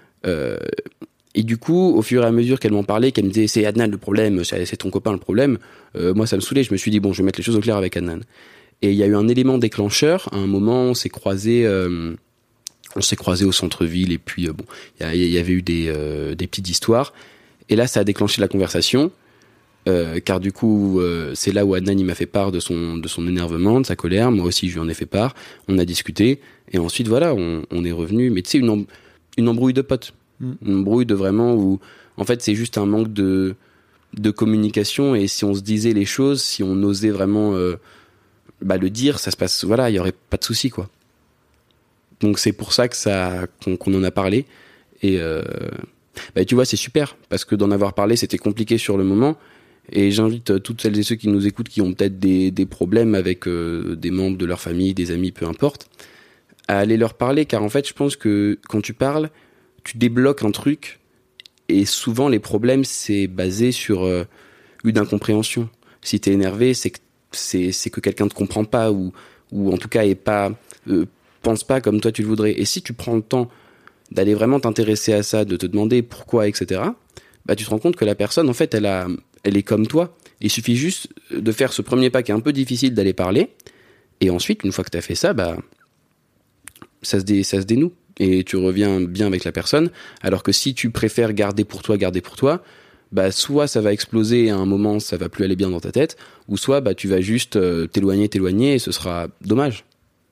Et du coup, au fur et à mesure qu'elle m'en parlait, qu'elle me disait c'est Adnan le problème, c'est ton copain le problème, moi ça me saoulait. Je me suis dit bon, je vais mettre les choses au clair avec Adnan. Et il y a eu un élément déclencheur. À un moment, on s'est croisés au centre-ville, et puis il y avait eu des petites histoires. Et là, ça a déclenché la conversation, car du coup, c'est là où Adnan il m'a fait part de son énervement, de sa colère. Moi aussi, je lui en ai fait part. On a discuté, et ensuite voilà, on est revenu. Mais tu sais, une embrouille de potes, une embrouille de vraiment où, en fait, c'est juste un manque de communication. Et si on se disait les choses, si on osait vraiment le dire, ça se passe. Voilà, il y aurait pas de souci, quoi. Donc c'est pour ça qu'on en a parlé, et tu vois, c'est super, parce que d'en avoir parlé c'était compliqué sur le moment, et j'invite toutes celles et ceux qui nous écoutent, qui ont peut-être des problèmes avec des membres de leur famille, des amis, peu importe, à aller leur parler, car en fait je pense que quand tu parles, tu débloques un truc, et souvent les problèmes c'est basé sur une incompréhension. Si t'es énervé, c'est que quelqu'un te comprend pas, ou en tout cas est pas pense pas comme toi tu le voudrais. Et si tu prends le temps d'aller vraiment t'intéresser à ça, de te demander pourquoi, etc., tu te rends compte que la personne, en fait, elle est comme toi. Il suffit juste de faire ce premier pas qui est un peu difficile, d'aller parler, et ensuite, une fois que t'as fait ça, ça se dénoue, et tu reviens bien avec la personne. Alors que si tu préfères garder pour toi, soit ça va exploser, et à un moment ça va plus aller bien dans ta tête, ou soit tu vas juste t'éloigner, et ce sera dommage.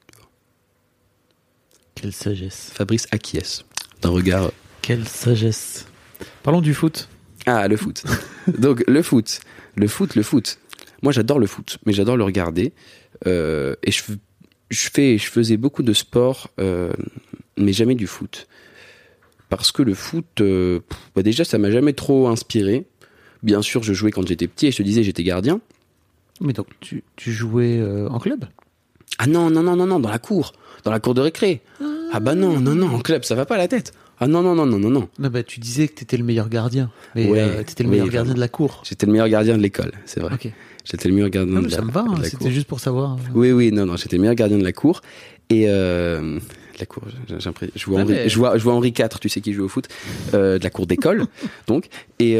Quelle sagesse. Fabrice acquiesce d'un regard. Quelle sagesse. Parlons du foot. Ah, le foot. Donc le foot. moi j'adore le foot, mais j'adore le regarder. Et je faisais beaucoup de sport, mais jamais du foot. Parce que le foot, déjà ça m'a jamais trop inspiré. Bien sûr, je jouais quand j'étais petit et je te disais j'étais gardien. Mais donc tu jouais en club? Ah non, dans la cour de récré. Ah bah non, en club ça va pas la tête. Ah non. Non, bah tu disais que t'étais le meilleur gardien. Mais ouais, t'étais le meilleur gardien de la cour. J'étais le meilleur gardien de l'école, c'est vrai. Ok. J'étais le meilleur gardien de ça me va, de la c'était cour. juste pour savoir. Oui, non, j'étais le meilleur gardien de la cour. Et la cour, j'ai l'impression, je vois Henri IV, tu sais qui joue au foot, de la cour d'école, donc. Et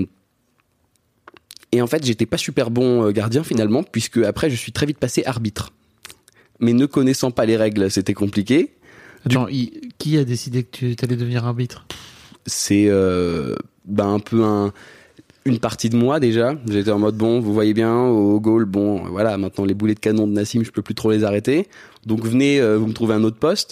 en fait, j'étais pas super bon gardien finalement, puisque après, je suis très vite passé arbitre. Mais ne connaissant pas les règles, c'était compliqué. Attends, qui a décidé que tu allais devenir arbitre? C'est un peu une partie de moi déjà. J'étais en mode bon, vous voyez bien au goal, bon voilà, maintenant les boulets de canon de Nassim, je peux plus trop les arrêter. Donc venez, vous me trouvez un autre poste.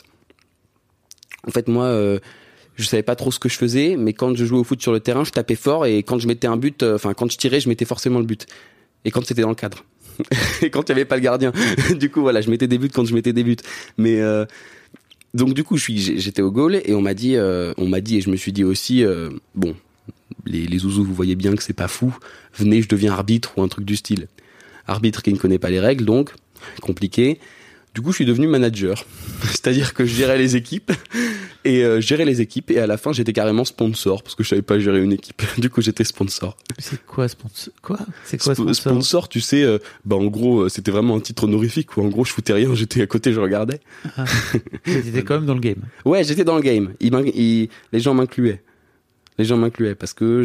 En fait moi, je savais pas trop ce que je faisais, mais quand je jouais au foot sur le terrain, je tapais fort et quand je mettais un but, quand je tirais, je mettais forcément le but. Et quand c'était dans le cadre. Et quand il y avait pas le gardien. Du coup voilà, je mettais des buts quand je mettais des buts. Mais donc du coup j'étais au goal et on m'a dit et je me suis dit aussi bon, les zouzous, vous voyez bien que c'est pas fou, venez, je deviens arbitre ou un truc du style. Arbitre qui ne connaît pas les règles, donc compliqué. Du coup, je suis devenu manager, c'est-à-dire que je gérais les équipes et et à la fin, j'étais carrément sponsor parce que je savais pas gérer une équipe. Du coup, j'étais sponsor. C'est quoi sponsor? C'est quoi sponsor? Sponsor, tu sais, en gros, c'était vraiment un titre honorifique où en gros, je foutais rien, j'étais à côté, je regardais. Ah, t'étais quand même dans le game. Ouais, j'étais dans le game. Les gens m'incluaient. Parce que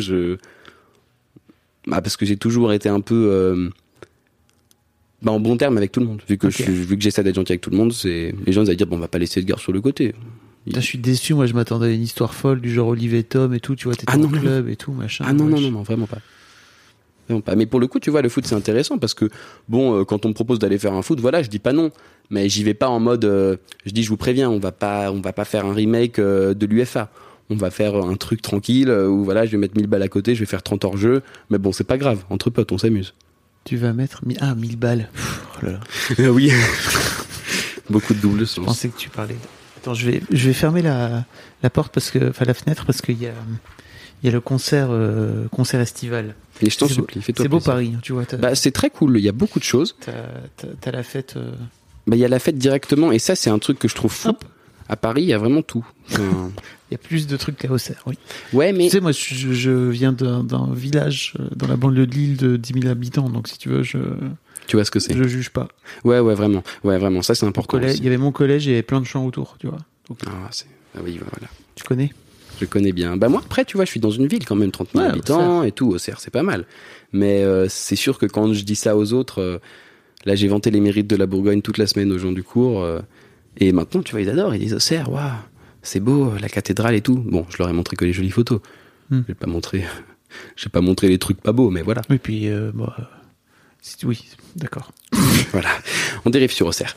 parce que j'ai toujours été un peu en bon terme avec tout le monde. Vu que j'essaie d'être gentil avec tout le monde, les gens allaient dire bon, on va pas laisser Edgar sur le côté. Je suis déçu, moi je m'attendais à une histoire folle du genre Olivier Tom et tout, tu vois, t'étais en club et tout, machin. Ah non, vraiment pas. Vraiment pas. Mais pour le coup, tu vois, le foot c'est intéressant parce que bon, quand on me propose d'aller faire un foot, voilà, je dis pas non. Mais j'y vais pas en mode, je dis je vous préviens, on va pas faire un remake de l'UEFA. On va faire un truc tranquille où voilà, je vais mettre 1000 balles à côté, je vais faire 30 hors-jeu. Mais bon, c'est pas grave, entre potes, on s'amuse. Tu vas mettre 1000 balles. Oh là là. Oui. Beaucoup de double sens. Je pensais que tu parlais. Attends, je vais fermer la porte la fenêtre parce qu'il y a le concert estival. Et je t'en supplie, fais-toi plaisir. C'est beau plaisir. Paris, tu vois. C'est très cool, il y a beaucoup de choses. T'as la fête. Il y a la fête directement et ça c'est un truc que je trouve fou. Hop. À Paris, il y a vraiment tout. Il y a plus de trucs qu'à Auxerre, oui. Ouais, mais... Tu sais, moi, je viens d'un village dans la banlieue de Lille de 10 000 habitants, donc si tu veux, Tu vois ce que c'est. Je juge pas. Ouais, vraiment. Ouais, vraiment, ça c'est important. Il y avait mon collège, il y avait plein de champs autour, tu vois. Donc, oui, voilà. Tu connais ? Je connais bien. Moi, après, tu vois, je suis dans une ville quand même, 30 000 habitants Auxerre. Et tout. Auxerre, c'est pas mal. Mais c'est sûr que quand je dis ça aux autres, là, j'ai vanté les mérites de la Bourgogne toute la semaine aux gens du cours. Et maintenant, tu vois, ils adorent. Ils disent Auxerre, waouh, c'est beau, la cathédrale et tout. Bon, je leur ai montré que les jolies photos. Je vais pas montrer les trucs pas beaux, mais voilà. Oui, puis, oui, d'accord. Voilà. On dérive sur Auxerre.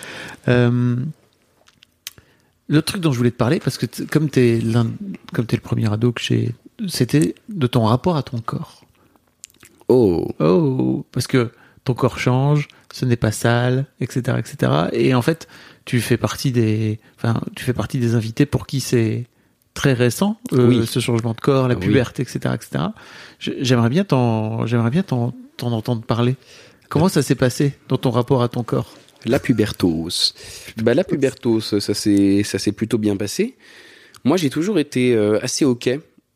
Le truc dont je voulais te parler, parce que comme t'es le premier ado que j'ai, c'était de ton rapport à ton corps. Oh, parce que ton corps change, ce n'est pas sale, etc., etc. Et en fait, tu fais partie des invités pour qui c'est très récent, ce changement de corps, la puberté, etc., etc. J'aimerais bien t'en entendre parler. Comment ça s'est passé dans ton rapport à ton corps? La pubertose. La pubertose, ça s'est plutôt bien passé. Moi, j'ai toujours été assez ok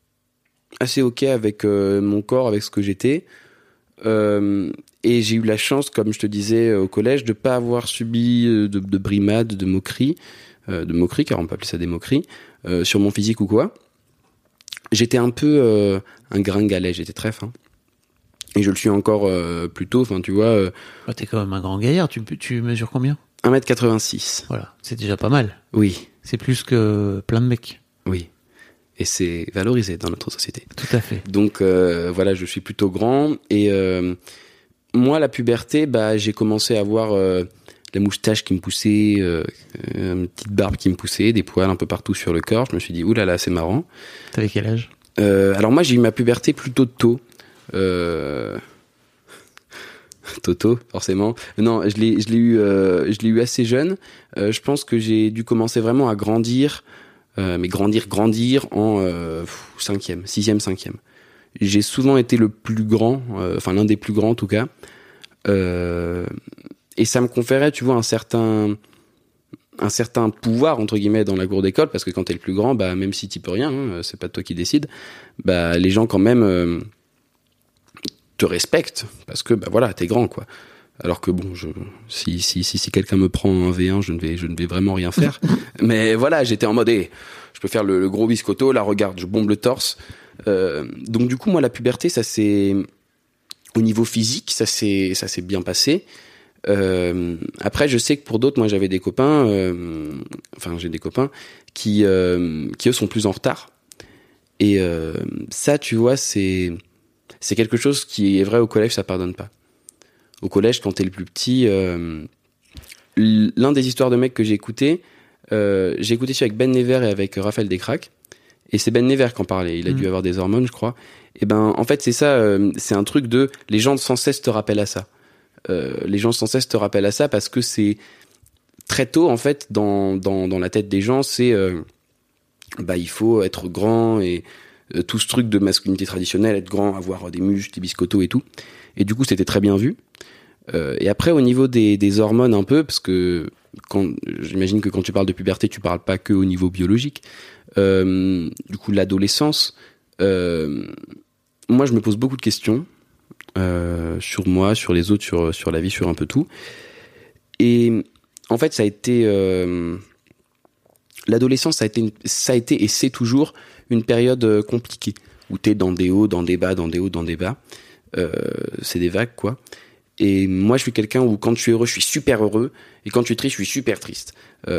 avec mon corps, avec ce que j'étais. Et j'ai eu la chance, comme je te disais au collège, de pas avoir subi de brimades, de moqueries, car on peut appeler ça des moqueries, sur mon physique ou quoi. J'étais un peu un gringalet, j'étais très fin. Et je le suis encore plutôt, enfin tu vois... T'es quand même un grand gaillard, tu mesures combien ? 1m86. Voilà, c'est déjà pas mal. Oui. C'est plus que plein de mecs. Oui. Et c'est valorisé dans notre société. Tout à fait. Donc voilà, je suis plutôt grand. Et moi, la puberté, j'ai commencé à avoir la moustache qui me poussait, une petite barbe qui me poussait, des poils un peu partout sur le corps. Je me suis dit, oulala, c'est marrant. T'avais quel âge ? Alors moi, j'ai eu ma puberté plutôt tôt. Toto, forcément. Non, je l'ai eu assez jeune. Je pense que j'ai dû commencer vraiment à grandir, mais grandir en 5e, 6e, 5e. J'ai souvent été le plus grand, enfin l'un des plus grands en tout cas. Et ça me conférait, tu vois, un certain pouvoir entre guillemets dans la cour d'école, parce que quand t'es le plus grand, bah même si t'y peux rien, hein, c'est pas toi qui décides, bah les gens quand même te respectent parce que bah voilà, t'es grand quoi. Alors que bon, si quelqu'un me prend un V1, je ne vais vraiment rien faire. Mais voilà, j'étais en mode, je peux faire le gros biscotto, là regarde, je bombe le torse. Donc du coup moi la puberté, ça c'est au niveau physique, ça s'est bien passé. Après, je sais que pour d'autres, moi j'avais des copains, j'ai des copains qui eux sont plus en retard. Et ça, tu vois, c'est quelque chose qui est vrai au collège, ça pardonne pas. Au collège, quand t'es le plus petit, l'un des histoires de mecs que j'ai écouté celui avec Ben Never et avec Raphaël Descraques. Et c'est Ben Never qui en parlait. Il a dû avoir des hormones, je crois. Et ben, en fait, c'est ça. C'est un truc de les gens sans cesse te rappellent à ça. Les gens sans cesse te rappellent à ça parce que c'est très tôt en fait dans la tête des gens, c'est il faut être grand et tout ce truc de masculinité traditionnelle, être grand, avoir des muscles, des biscottos et tout. Et du coup, c'était très bien vu. Et après, au niveau des hormones un peu, parce que j'imagine que quand tu parles de puberté, tu parles pas que au niveau biologique. Du coup, l'adolescence, moi, je me pose beaucoup de questions. Sur moi, sur les autres, sur la vie, sur un peu tout. Et en fait, ça a été l'adolescence, ça a été et c'est toujours une période compliquée où t'es dans des hauts, dans des bas, dans des hauts, dans des bas. C'est des vagues, quoi. Et moi, je suis quelqu'un où quand je suis heureux, je suis super heureux, et quand je suis triste, je suis super triste.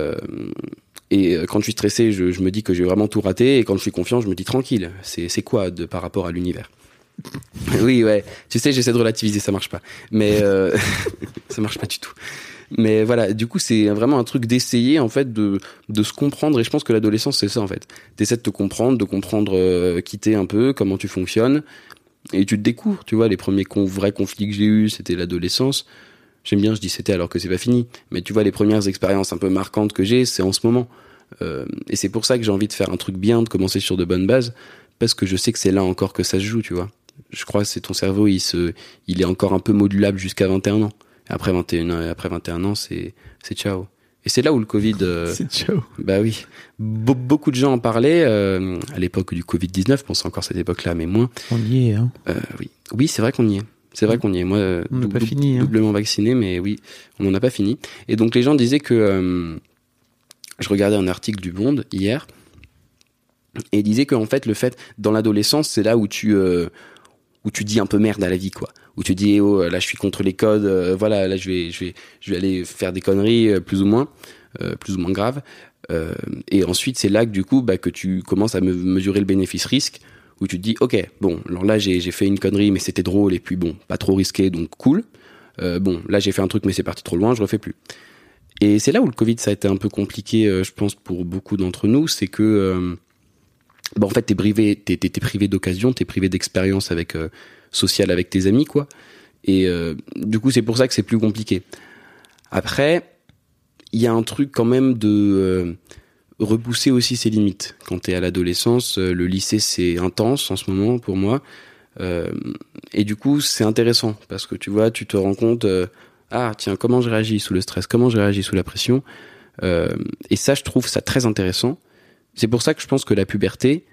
Et quand je suis stressé, je me dis que j'ai vraiment tout raté, et quand je suis confiant, je me dis tranquille. C'est quoi par rapport à l'univers? Oui, ouais. Tu sais, j'essaie de relativiser, ça marche pas. Mais ça marche pas du tout. Mais voilà, du coup, c'est vraiment un truc d'essayer en fait de se comprendre. Et je pense que l'adolescence, c'est ça en fait. T'essaies de te comprendre, qui t'es un peu, comment tu fonctionnes, et tu te découvres. Tu vois, les premiers vrais conflits que j'ai eus, c'était l'adolescence. J'aime bien, je dis c'était alors que c'est pas fini. Mais tu vois, les premières expériences un peu marquantes que j'ai, c'est en ce moment. Et c'est pour ça que j'ai envie de faire un truc bien, de commencer sur de bonnes bases, parce que je sais que c'est là encore que ça se joue, tu vois. Je crois que c'est ton cerveau, il est encore un peu modulable jusqu'à 21 ans. Après 21 ans, c'est ciao. Et c'est là où le Covid... c'est ciao. Bah oui. Beaucoup de gens en parlaient à l'époque du Covid-19. Bon, c'est encore cette époque-là, mais moins. On y est, hein. Oui, c'est vrai qu'on y est. C'est vrai qu'on y est. Moi, on n'a pas fini, hein. Doublement vacciné, mais oui, on n'en a pas fini. Et donc, les gens disaient que... je regardais un article du Monde hier, et il disait qu'en fait, dans l'adolescence, c'est là où tu dis un peu merde à la vie, quoi. Où tu dis, oh, là, je suis contre les codes, voilà, là, je vais aller faire des conneries, plus ou moins graves. Et ensuite, c'est là que, du coup, que tu commences à mesurer le bénéfice-risque, où tu te dis, ok, bon, alors là, j'ai fait une connerie, mais c'était drôle, et puis bon, pas trop risqué, donc cool. Bon, là, j'ai fait un truc, mais c'est parti trop loin, je refais plus. Et c'est là où le Covid, ça a été un peu compliqué, je pense, pour beaucoup d'entre nous, c'est que, en fait, t'es privé d'occasion, t'es privé d'expérience sociale avec tes amis, quoi. Et du coup, c'est pour ça que c'est plus compliqué. Après, il y a un truc quand même de repousser aussi ses limites. Quand t'es à l'adolescence, le lycée, c'est intense en ce moment pour moi. Et du coup, c'est intéressant parce que tu vois, tu te rends compte, tiens, comment je réagis sous le stress, comment je réagis sous la pression. Et ça, je trouve ça très intéressant. C'est pour ça que je pense que la puberté,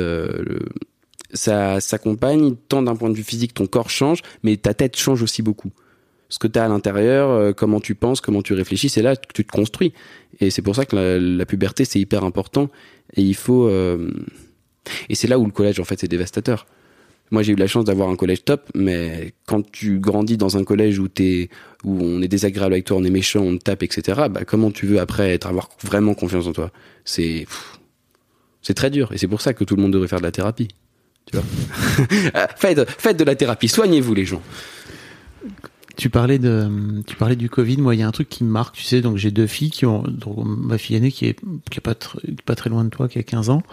ça s'accompagne tant d'un point de vue physique, ton corps change, mais ta tête change aussi beaucoup. Ce que tu as à l'intérieur, comment tu penses, comment tu réfléchis, c'est là que tu te construis. Et c'est pour ça que la puberté, c'est hyper important. Et il faut... Et c'est là où le collège, en fait, c'est dévastateur. Moi, j'ai eu la chance d'avoir un collège top, mais quand tu grandis dans un collège où on est désagréable avec toi, on est méchant, on te tape, etc., comment tu veux après avoir vraiment confiance en toi? C'est très dur. Et c'est pour ça que tout le monde devrait faire de la thérapie. Tu vois? Faites de la thérapie. Soignez-vous, les gens. Tu parlais du Covid. Moi, il y a un truc qui me marque, tu sais. Donc, j'ai 2 filles donc, ma fille aînée qui est pas très loin de toi, qui a 15 ans.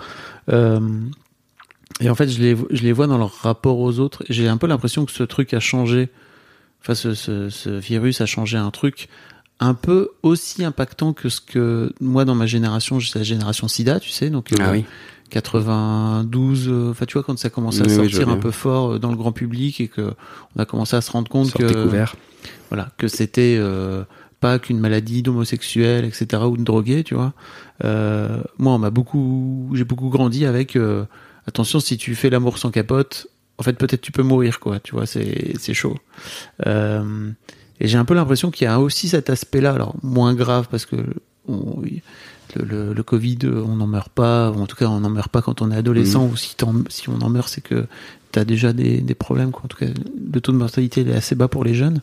Et en fait, je les vois dans leur rapport aux autres. J'ai un peu l'impression que ce truc a changé. enfin ce virus a changé un truc un peu aussi impactant que ce que moi dans ma génération, c'est la génération SIDA, tu sais, donc 92, enfin tu vois quand ça commençait à sortir un peu fort dans le grand public et que on a commencé à se rendre compte que c'était pas qu'une maladie d'homosexuel, etc. ou de drogué, tu vois. Moi, j'ai beaucoup grandi avec attention, si tu fais l'amour sans capote, en fait peut-être tu peux mourir, quoi. Tu vois, c'est chaud. Et j'ai un peu l'impression qu'il y a aussi cet aspect-là, alors moins grave parce que le Covid, on n'en meurt pas, ou en tout cas on n'en meurt pas quand on est adolescent, ou si on en meurt, c'est que t'as déjà des problèmes, quoi. En tout cas, le taux de mortalité est assez bas pour les jeunes.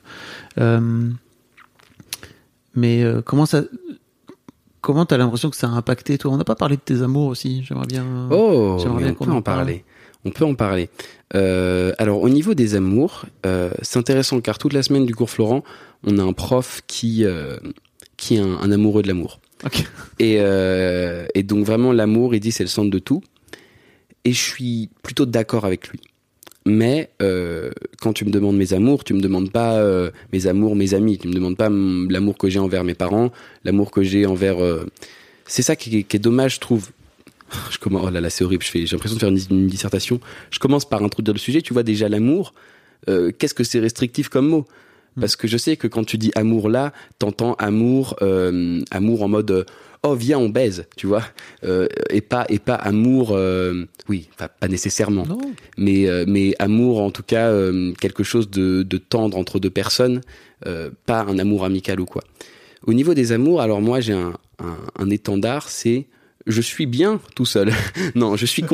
Mais comment t'as l'impression que ça a impacté toi? On n'a pas parlé de tes amours aussi. J'aimerais bien qu'on en parle. On peut en parler. Alors au niveau des amours, c'est intéressant car toute la semaine du cours Florent, on a un prof qui est un amoureux de l'amour. Okay. Et donc vraiment l'amour, il dit c'est le centre de tout. Et je suis plutôt d'accord avec lui. Mais quand tu me demandes mes amours, tu me demandes pas mes amours, mes amis. Tu me demandes pas l'amour que j'ai envers mes parents, l'amour que j'ai envers. C'est ça qui est dommage, je trouve. Oh là là, c'est horrible. J'ai l'impression de faire une dissertation. Je commence par introduire le sujet. Tu vois déjà l'amour. Qu'est-ce que c'est restrictif comme mot? Parce que je sais que quand tu dis amour là, t'entends amour en mode oh viens on baise, tu vois, et pas amour, oui, pas nécessairement, non. mais amour en tout cas quelque chose de tendre entre deux personnes, pas un amour amical ou quoi. Au niveau des amours, alors moi j'ai un étendard, c'est je suis bien tout seul. Non, je suis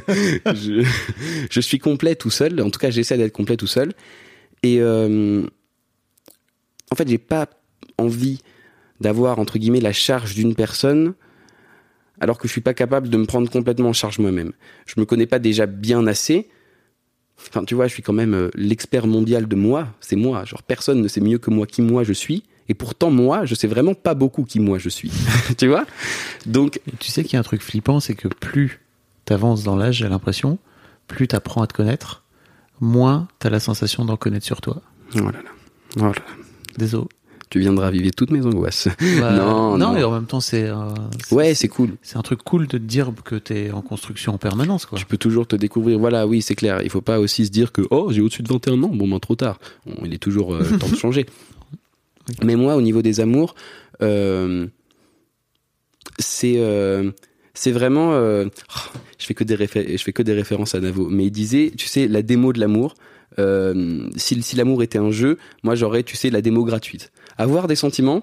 je suis complet tout seul. En tout cas, j'essaie d'être complet tout seul. Et en fait, j'ai pas envie d'avoir entre guillemets la charge d'une personne, alors que je suis pas capable de me prendre complètement en charge moi-même. Je me connais pas déjà bien assez. Enfin, tu vois, je suis quand même l'expert mondial de moi. C'est moi. Genre, personne ne sait mieux que moi qui moi je suis. Et pourtant, moi, je sais vraiment pas beaucoup qui moi je suis. Tu vois? Donc. Et tu sais qu'il y a un truc flippant, c'est que plus t'avances dans l'âge, j'ai l'impression, plus t'apprends à te connaître, moins t'as la sensation d'en connaître sur toi. Oh là là. Oh là là. Désolé. Tu viendras raviver toutes mes angoisses. Bah, non, et en même temps, c'est cool. C'est un truc cool de te dire que t'es en construction en permanence, quoi. Tu peux toujours te découvrir. Voilà, oui, c'est clair. Il faut pas aussi se dire que, oh, j'ai au-dessus de 21 ans. Bon, ben, trop tard. Bon, il est toujours temps de changer. Okay. Mais moi, au niveau des amours, c'est vraiment, je fais que des références à Navo. Mais il disait, tu sais, la démo de l'amour, si l'amour était un jeu, moi, j'aurais, tu sais, la démo gratuite. Avoir des sentiments,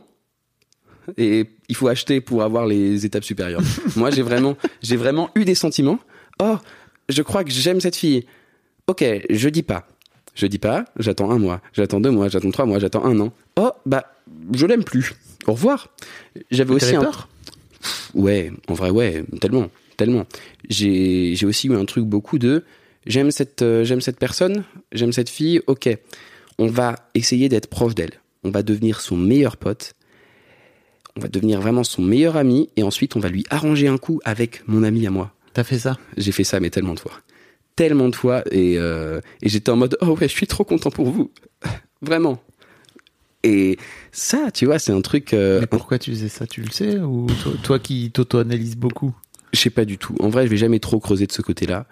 et il faut acheter pour avoir les étapes supérieures. Moi, j'ai vraiment eu des sentiments. Oh, je crois que j'aime cette fille. Ok, je dis pas, j'attends 1 mois, j'attends 2 mois, j'attends 3 mois, j'attends 1 an. Oh, bah, je l'aime plus. Au revoir. J'avais aussi peur? Ouais, en vrai, ouais, tellement. J'ai aussi eu un truc beaucoup de, j'aime cette personne, j'aime cette fille, ok. On va essayer d'être proche d'elle. On va devenir son meilleur pote. On va devenir vraiment son meilleur ami. Et ensuite, on va lui arranger un coup avec mon ami à moi. T'as fait ça? J'ai fait ça, mais tellement de fois. Tellement de fois. Et j'étais en mode, oh ouais, je suis trop content pour vous. Vraiment. Et ça, tu vois, c'est un truc... Mais pourquoi tu faisais ça? Tu le sais? Ou toi qui t'auto-analyses beaucoup? Je sais pas du tout. En vrai, je vais jamais trop creuser de ce côté-là.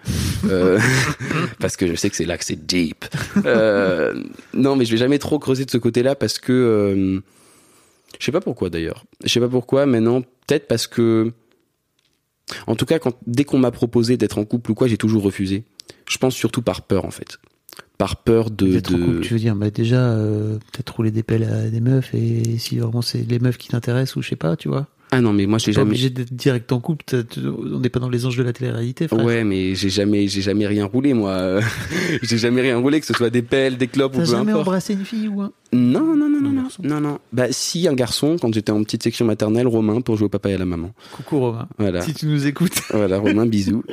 Parce que je sais que c'est là que c'est deep. Non, mais je vais jamais trop creuser de ce côté-là parce que... je sais pas pourquoi d'ailleurs. Je sais pas pourquoi, mais non, peut-être parce que... En tout cas, dès qu'on m'a proposé d'être en couple ou quoi, j'ai toujours refusé. Je pense surtout par peur, en fait. Par peur d'être en couple, tu veux dire, bah déjà, peut-être rouler des pelles à des meufs, et si vraiment c'est les meufs qui t'intéressent, ou je sais pas, tu vois. Ah non, mais moi je l'ai jamais. Pas obligé d'être direct en couple. On n'est pas dans les anges de la télé-réalité, frère. Ouais, mais j'ai jamais rien roulé, moi. J'ai jamais rien roulé, que ce soit des pelles, des clopes ou peu importe. T'as jamais embrassé une fille ou un? Non. Bah si, un garçon, quand j'étais en petite section maternelle, Romain, pour jouer au papa et à la maman. Coucou Romain. Voilà. Si tu nous écoutes. Voilà, Romain, bisous.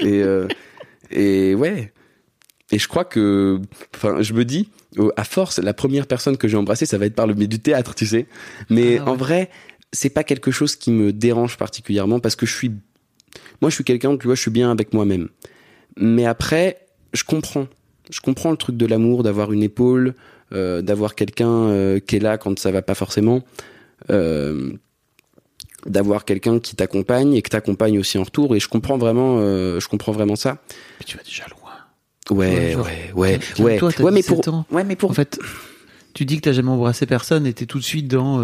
Et ouais. Et je crois que, enfin, je me dis, à force, la première personne que j'ai embrassée, ça va être par le biais du théâtre, tu sais. Mais en vrai, c'est pas quelque chose qui me dérange particulièrement parce que je suis quelqu'un, tu vois, je suis bien avec moi-même. Mais après, je comprends le truc de l'amour, d'avoir une épaule, d'avoir quelqu'un qui est là quand ça va pas forcément, d'avoir quelqu'un qui t'accompagne et que t'accompagne aussi en retour. Et je comprends vraiment ça. Mais tu vas déjà loin. Ouais. Toi, t'as 17 ans. Ouais, mais pour. En fait, tu dis que t'as jamais embrassé personne et t'es tout de suite dans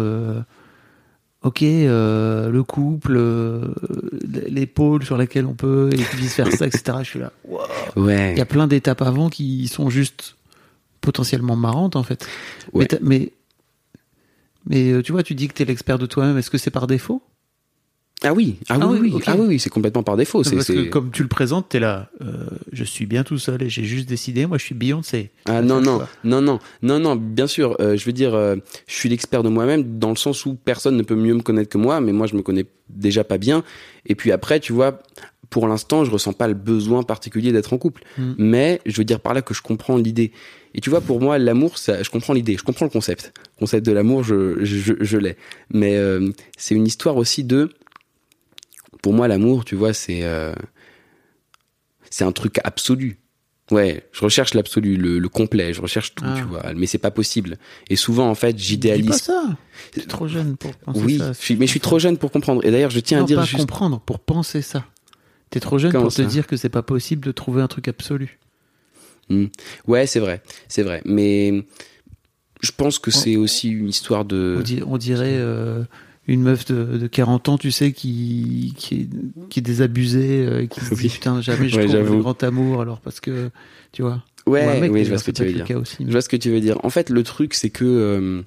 le couple, l'épaule sur laquelle on peut, et vice versa, etc. Je suis là. Wow. Ouais. Il y a plein d'étapes avant qui sont juste potentiellement marrantes, en fait. Ouais. Mais tu vois, tu dis que t'es l'expert de toi-même. Est-ce que c'est par défaut? Oui, okay. oui, c'est complètement par défaut. Parce que comme tu le présentes, t'es là, je suis bien tout seul et j'ai juste décidé, moi je suis Beyoncé. Ah non, bien sûr, je veux dire, je suis l'expert de moi-même dans le sens où personne ne peut mieux me connaître que moi, mais moi je me connais déjà pas bien. Et puis après, tu vois, pour l'instant, je ressens pas le besoin particulier d'être en couple. Mais je veux dire par là que je comprends l'idée. Et tu vois, pour moi, l'amour, ça, je comprends l'idée, je comprends le concept. Le concept de l'amour, je l'ai. Mais c'est une histoire aussi de... Pour moi, l'amour, tu vois, c'est un truc absolu. Ouais, je recherche l'absolu, le complet, je recherche tout, tu vois, mais c'est pas possible. Et souvent, en fait, j'idéalise. Dis pas ça. T'es trop jeune pour penser ça. Mais je suis trop jeune pour comprendre. Et d'ailleurs, je tiens à dire pas comprendre, pour penser ça. T'es trop jeune pour te dire que c'est pas possible de trouver un truc absolu. Ouais, c'est vrai. Mais je pense que c'est aussi une histoire de... On dirait une meuf de 40 ans, tu sais, qui est désabusée, et qui se dit putain, jamais je trouve le grand amour, alors parce que, tu vois. Ouais, je vois ce que tu veux dire. Je vois ce que tu veux dire. En fait, le truc, c'est que...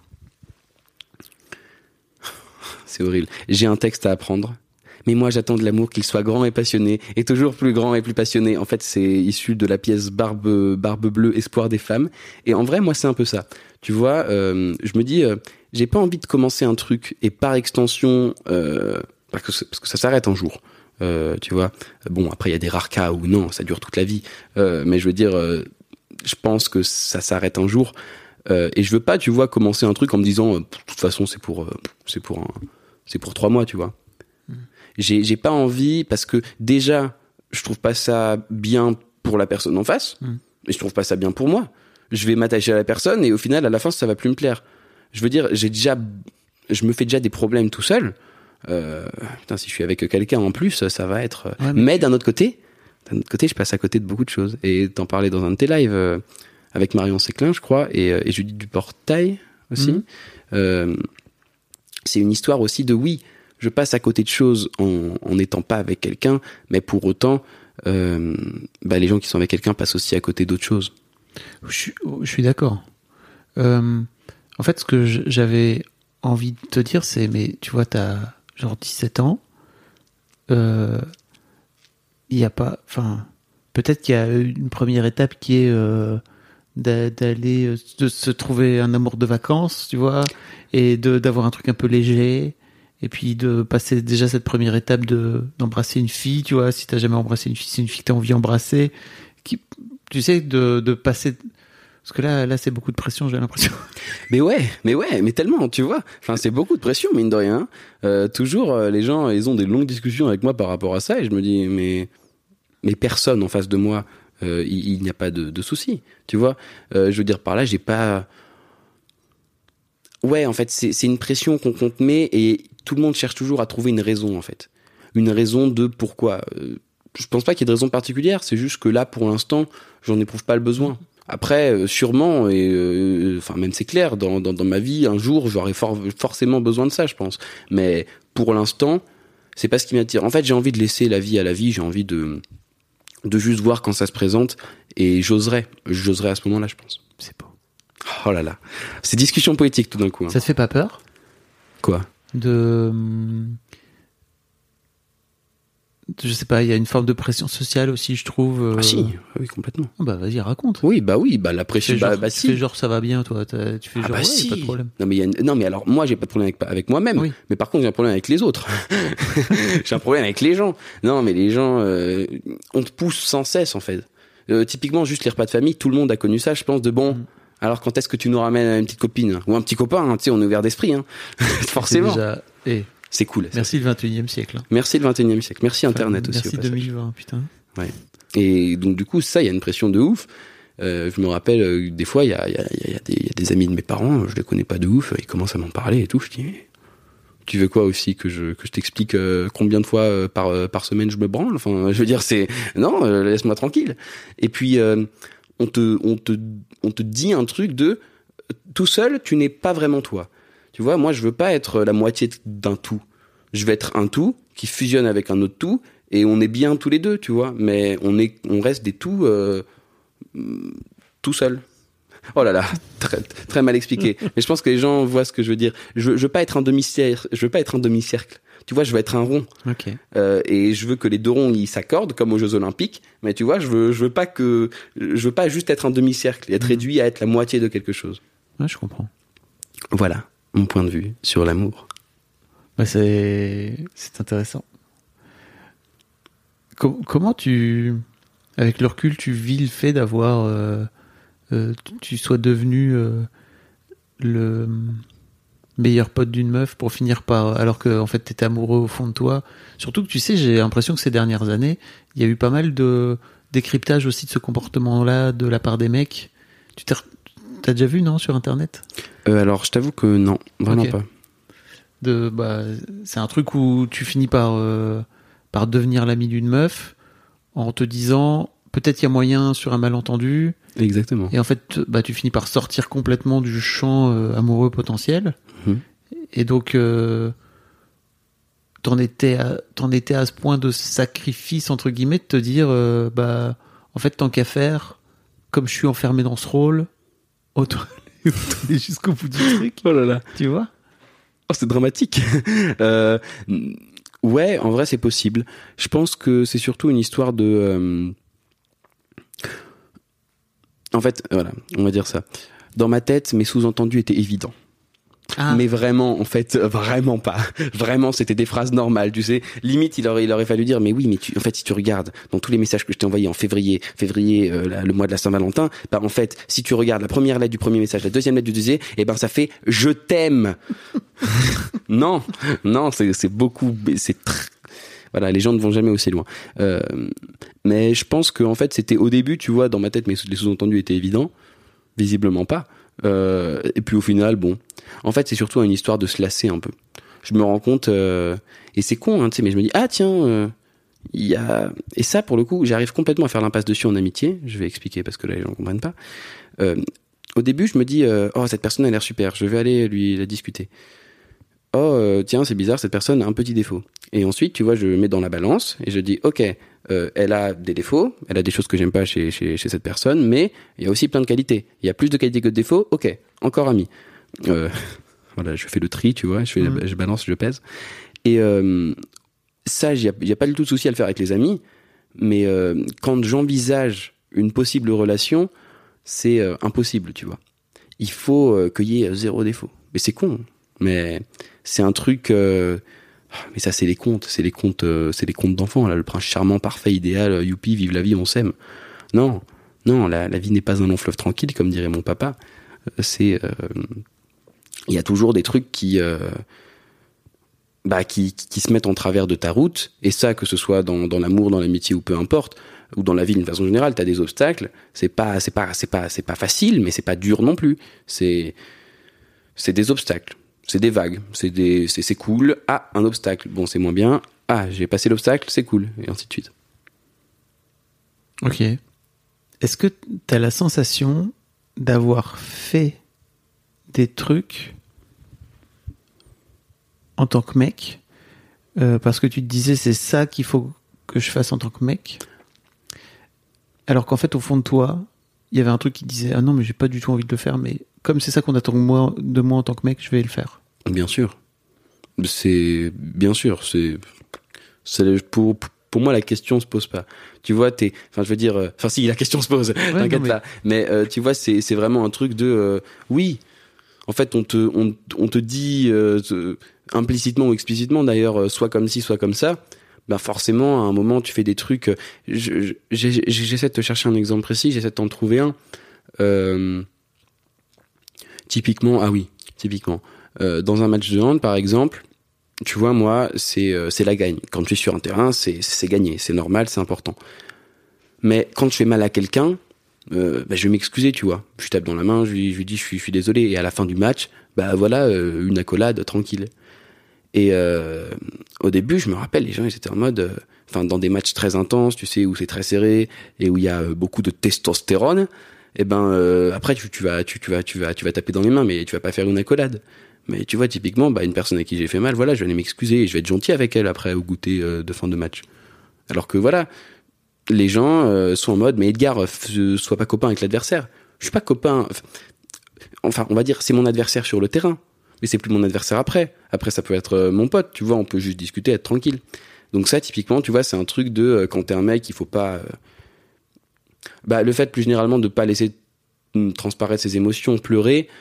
c'est horrible. J'ai un texte à apprendre. Mais moi, j'attends de l'amour qu'il soit grand et passionné, et toujours plus grand et plus passionné. En fait, c'est issu de la pièce Barbe bleue, espoir des femmes. Et en vrai, moi, c'est un peu ça. Tu vois, je me dis, j'ai pas envie de commencer un truc, et par extension, parce que ça s'arrête un jour. Tu vois. Bon, après, il y a des rares cas où non, ça dure toute la vie. Mais je veux dire, je pense que ça s'arrête un jour. Et je veux pas, tu vois, commencer un truc en me disant, de toute façon, c'est pour 3 mois, tu vois. J'ai pas envie, parce que déjà, je trouve pas ça bien pour la personne en face, et je trouve pas ça bien pour moi. Je vais m'attacher à la personne, et au final, à la fin, ça va plus me plaire. Je veux dire, je me fais déjà des problèmes tout seul. Putain, si je suis avec quelqu'un en plus, ça va être... Ouais, mais d'un autre côté, je passe à côté de beaucoup de choses. Et t'en parlais dans un de tes lives, avec Marion Séclin, je crois, et Judith Duportail aussi. C'est une histoire aussi de je passe à côté de choses en n'étant pas avec quelqu'un, mais pour autant, les gens qui sont avec quelqu'un passent aussi à côté d'autres choses. Je suis d'accord. En fait, ce que j'avais envie de te dire, c'est, mais tu vois, t'as genre 17 ans, il y a pas, enfin, peut-être qu'il y a une première étape qui est d'aller, de se trouver un amour de vacances, tu vois, et d'avoir un truc un peu léger. Et puis de passer déjà cette première étape d'embrasser une fille, tu vois, si t'as jamais embrassé une fille, c'est une fille que t'as envie d'embrasser, tu sais, de passer, parce que là c'est beaucoup de pression, j'ai l'impression. Mais tellement, tu vois, enfin c'est beaucoup de pression, mine de rien. Toujours les gens, ils ont des longues discussions avec moi par rapport à ça, et je me dis mais personne en face de moi, il n'y a pas de souci, tu vois. Je veux dire par là, j'ai pas. Ouais, en fait, c'est une pression qu'on te met, et tout le monde cherche toujours à trouver une raison, en fait. Une raison de pourquoi. Je pense pas qu'il y ait de raison particulière, c'est juste que là, pour l'instant, j'en éprouve pas le besoin. Après, sûrement, et enfin même c'est clair, dans ma vie, un jour, j'aurai forcément besoin de ça, je pense. Mais pour l'instant, c'est pas ce qui m'attire. En fait, j'ai envie de laisser la vie à la vie, j'ai envie de juste voir quand ça se présente, et j'oserai à ce moment-là, je pense. C'est beau. Oh là là, c'est discussion poétique tout d'un coup. Hein. Ça te fait pas peur ? Quoi ? Je sais pas, il y a une forme de pression sociale aussi, je trouve. Ah si, oui, complètement. Bah vas-y, raconte. Oui, la pression. Si. Tu fais genre ça va bien, toi. Tu fais genre si. pas de problème. Non mais alors moi j'ai pas de problème avec moi-même. Oui. Mais par contre j'ai un problème avec les autres. J'ai un problème avec les gens. Non mais les gens, on te pousse sans cesse en fait. Typiquement juste les repas de famille, tout le monde a connu ça, je pense, de bon. Alors quand est-ce que tu nous ramènes une petite copine ou un petit copain, tu sais, on est ouvert d'esprit, hein. Forcément. C'est cool. Merci le 21e siècle. Hein. Merci le 21e siècle. Merci Internet aussi. Merci 2020, putain. Ouais. Et donc du coup, ça, il y a une pression de ouf. Je me rappelle, des fois, il y a des amis de mes parents, je les connais pas de ouf, ils commencent à m'en parler et tout, je dis, tu veux quoi aussi, que je t'explique combien de fois par semaine je me branle? Enfin, je veux dire, non, laisse-moi tranquille. Et puis, on te dit un truc de, tout seul, tu n'es pas vraiment toi. Tu vois, moi, je veux pas être la moitié d'un tout. Je veux être un tout qui fusionne avec un autre tout, et on est bien tous les deux, tu vois. Mais on reste des tout seul. Oh là là, très, très mal expliqué. Mais je pense que les gens voient ce que je veux dire. Je veux pas être un demi-cercle. Tu vois, je veux être un rond. Ok. Et je veux que les deux ronds ils s'accordent comme aux Jeux Olympiques. Mais tu vois, je veux pas juste être un demi-cercle et être réduit à être la moitié de quelque chose. Ouais, je comprends. Voilà mon point de vue sur l'amour. Bah, c'est intéressant. Comment avec le recul, tu vis le fait d'avoir tu sois devenu le meilleur pote d'une meuf pour finir par, alors que en fait t'étais amoureux au fond de toi. Surtout que tu sais, j'ai l'impression que ces dernières années, il y a eu pas mal de décryptage aussi de ce comportement-là de la part des mecs. T'as déjà vu, non, sur internet? Alors je t'avoue que non, vraiment okay. pas. C'est un truc où tu finis par devenir l'ami d'une meuf en te disant peut-être il y a moyen sur un malentendu. Exactement. Et en fait, tu finis par sortir complètement du champ amoureux potentiel. Mmh. Et donc, t'en étais à ce point de sacrifice, entre guillemets, de te dire, en fait, tant qu'à faire, comme je suis enfermé dans ce rôle, autant aller jusqu'au bout du truc. Oh là là. Tu vois? Oh, c'est dramatique. Ouais, en vrai, c'est possible. Je pense que c'est surtout une histoire de... En fait, voilà, on va dire ça. Dans ma tête, mes sous-entendus étaient évidents. Ah. Mais vraiment, en fait, vraiment pas. Vraiment, c'était des phrases normales, tu sais. Limite, il aurait fallu dire, mais oui, mais en fait, si tu regardes dans tous les messages que je t'ai envoyés en février, le mois de la Saint-Valentin, en fait, si tu regardes la première lettre du premier message, la deuxième lettre du deuxième, ça fait « je t'aime ». Non, c'est beaucoup, voilà, les gens ne vont jamais aussi loin. Mais je pense que en fait, c'était au début, tu vois, dans ma tête, les sous-entendus étaient évidents, visiblement pas. Et puis au final, bon, en fait, c'est surtout une histoire de se lasser un peu. Je me rends compte, et c'est con, hein, tu sais, mais je me dis, ah tiens, il y a, et ça pour le coup, j'arrive complètement à faire l'impasse dessus en amitié. Je vais expliquer parce que là, les gens comprennent pas. Au début, je me dis, oh, cette personne a l'air super, je vais aller la discuter. Oh, tiens, c'est bizarre, cette personne a un petit défaut. Et ensuite, tu vois, je mets dans la balance et je dis, ok, elle a des défauts, elle a des choses que j'aime pas chez cette personne, mais il y a aussi plein de qualités. Il y a plus de qualités que de défauts, ok, encore ami. Voilà, je fais le tri, tu vois, je balance, je pèse. Et ça, il y a pas du tout de souci à le faire avec les amis, mais quand j'envisage une possible relation, c'est impossible, tu vois. Il faut qu'il y ait 0 défaut. Mais c'est con, mais c'est un truc... mais ça, c'est les contes d'enfants, là, le prince charmant, parfait, idéal, youpi, vive la vie, on s'aime. Non, la vie n'est pas un long fleuve tranquille, comme dirait mon papa. Il y a toujours des trucs qui se mettent en travers de ta route, et ça, que ce soit dans l'amour, dans l'amitié ou peu importe, ou dans la vie d'une façon générale, t'as des obstacles. C'est pas facile, mais c'est pas dur non plus. C'est des obstacles. C'est des vagues, c'est cool. Ah, un obstacle, bon, c'est moins bien. Ah, j'ai passé l'obstacle, c'est cool, et ainsi de suite. Ok. Est-ce que t'as la sensation d'avoir fait des trucs en tant que mec, parce que tu te disais c'est ça qu'il faut que je fasse en tant que mec, alors qu'en fait au fond de toi, il y avait un truc qui disait ah non mais j'ai pas du tout envie de le faire, mais comme c'est ça qu'on attend de moi en tant que mec, je vais le faire. Bien sûr. C'est pour moi la question se pose pas. Tu vois, si la question se pose, ouais, t'inquiète pas. Mais tu vois, c'est vraiment un truc de oui. En fait, on te dit implicitement ou explicitement d'ailleurs, soit comme ci, soit comme ça. Forcément, à un moment, tu fais des trucs. J'essaie de te chercher un exemple précis. J'essaie de t'en trouver un. Typiquement, dans un match de hand, par exemple, tu vois, moi, c'est la gagne. Quand tu es sur un terrain, c'est gagner, c'est normal, c'est important. Mais quand je fais mal à quelqu'un, je vais m'excuser, tu vois. Je tape dans la main, je lui dis je suis désolé. Et à la fin du match, une accolade tranquille. Et au début, je me rappelle, les gens ils étaient en mode, dans des matchs très intenses, tu sais, où c'est très serré et où il y a beaucoup de testostérone. Et après tu vas taper dans les mains, mais tu vas pas faire une accolade. Mais tu vois, typiquement, une personne à qui j'ai fait mal, voilà, je vais aller m'excuser et je vais être gentil avec elle après au goûter de fin de match. Alors que voilà, les gens sont en mode, mais Edgar, sois pas copain avec l'adversaire. Je suis pas copain. Enfin, on va dire, c'est mon adversaire sur le terrain, mais c'est plus mon adversaire après. Après, ça peut être mon pote, tu vois, on peut juste discuter, être tranquille. Donc ça, typiquement, tu vois, c'est un truc de quand t'es un mec, il faut pas. Le fait plus généralement de pas laisser transparaître ses émotions, pleurer.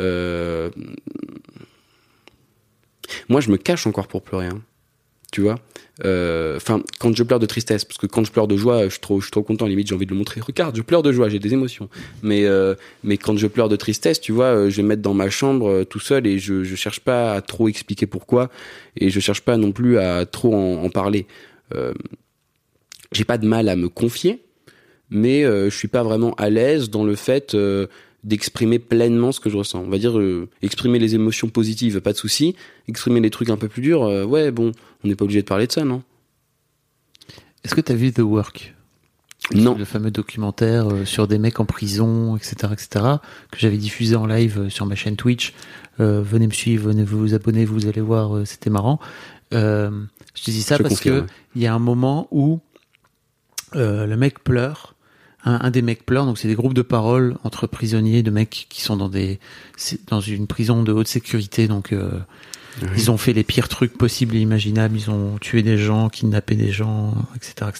Moi, je me cache encore pour pleurer, hein. Tu vois, quand je pleure de tristesse, parce que quand je pleure de joie, je suis trop content, limite j'ai envie de le montrer. Regarde, je pleure de joie, j'ai des émotions. Mais quand je pleure de tristesse, tu vois, je vais me mettre dans ma chambre tout seul et je cherche pas à trop expliquer pourquoi et je cherche pas non plus à trop en parler. J'ai pas de mal à me confier, mais je suis pas vraiment à l'aise dans le fait d'exprimer pleinement ce que je ressens. On va dire exprimer les émotions positives, pas de souci. Exprimer les trucs un peu plus durs, on n'est pas obligé de parler de ça, non? Est-ce que t'as vu The Work? Non. Le fameux documentaire sur des mecs en prison, etc., que j'avais diffusé en live sur ma chaîne Twitch. Venez me suivre, venez vous abonner, vous allez voir, c'était marrant. Je te dis ça parce que il y a un moment où le mec pleure. Un des mecs pleure, donc c'est des groupes de parole entre prisonniers, de mecs qui sont dans une prison de haute sécurité, donc ils ont fait les pires trucs possibles et imaginables, ils ont tué des gens, kidnappé des gens, etc.,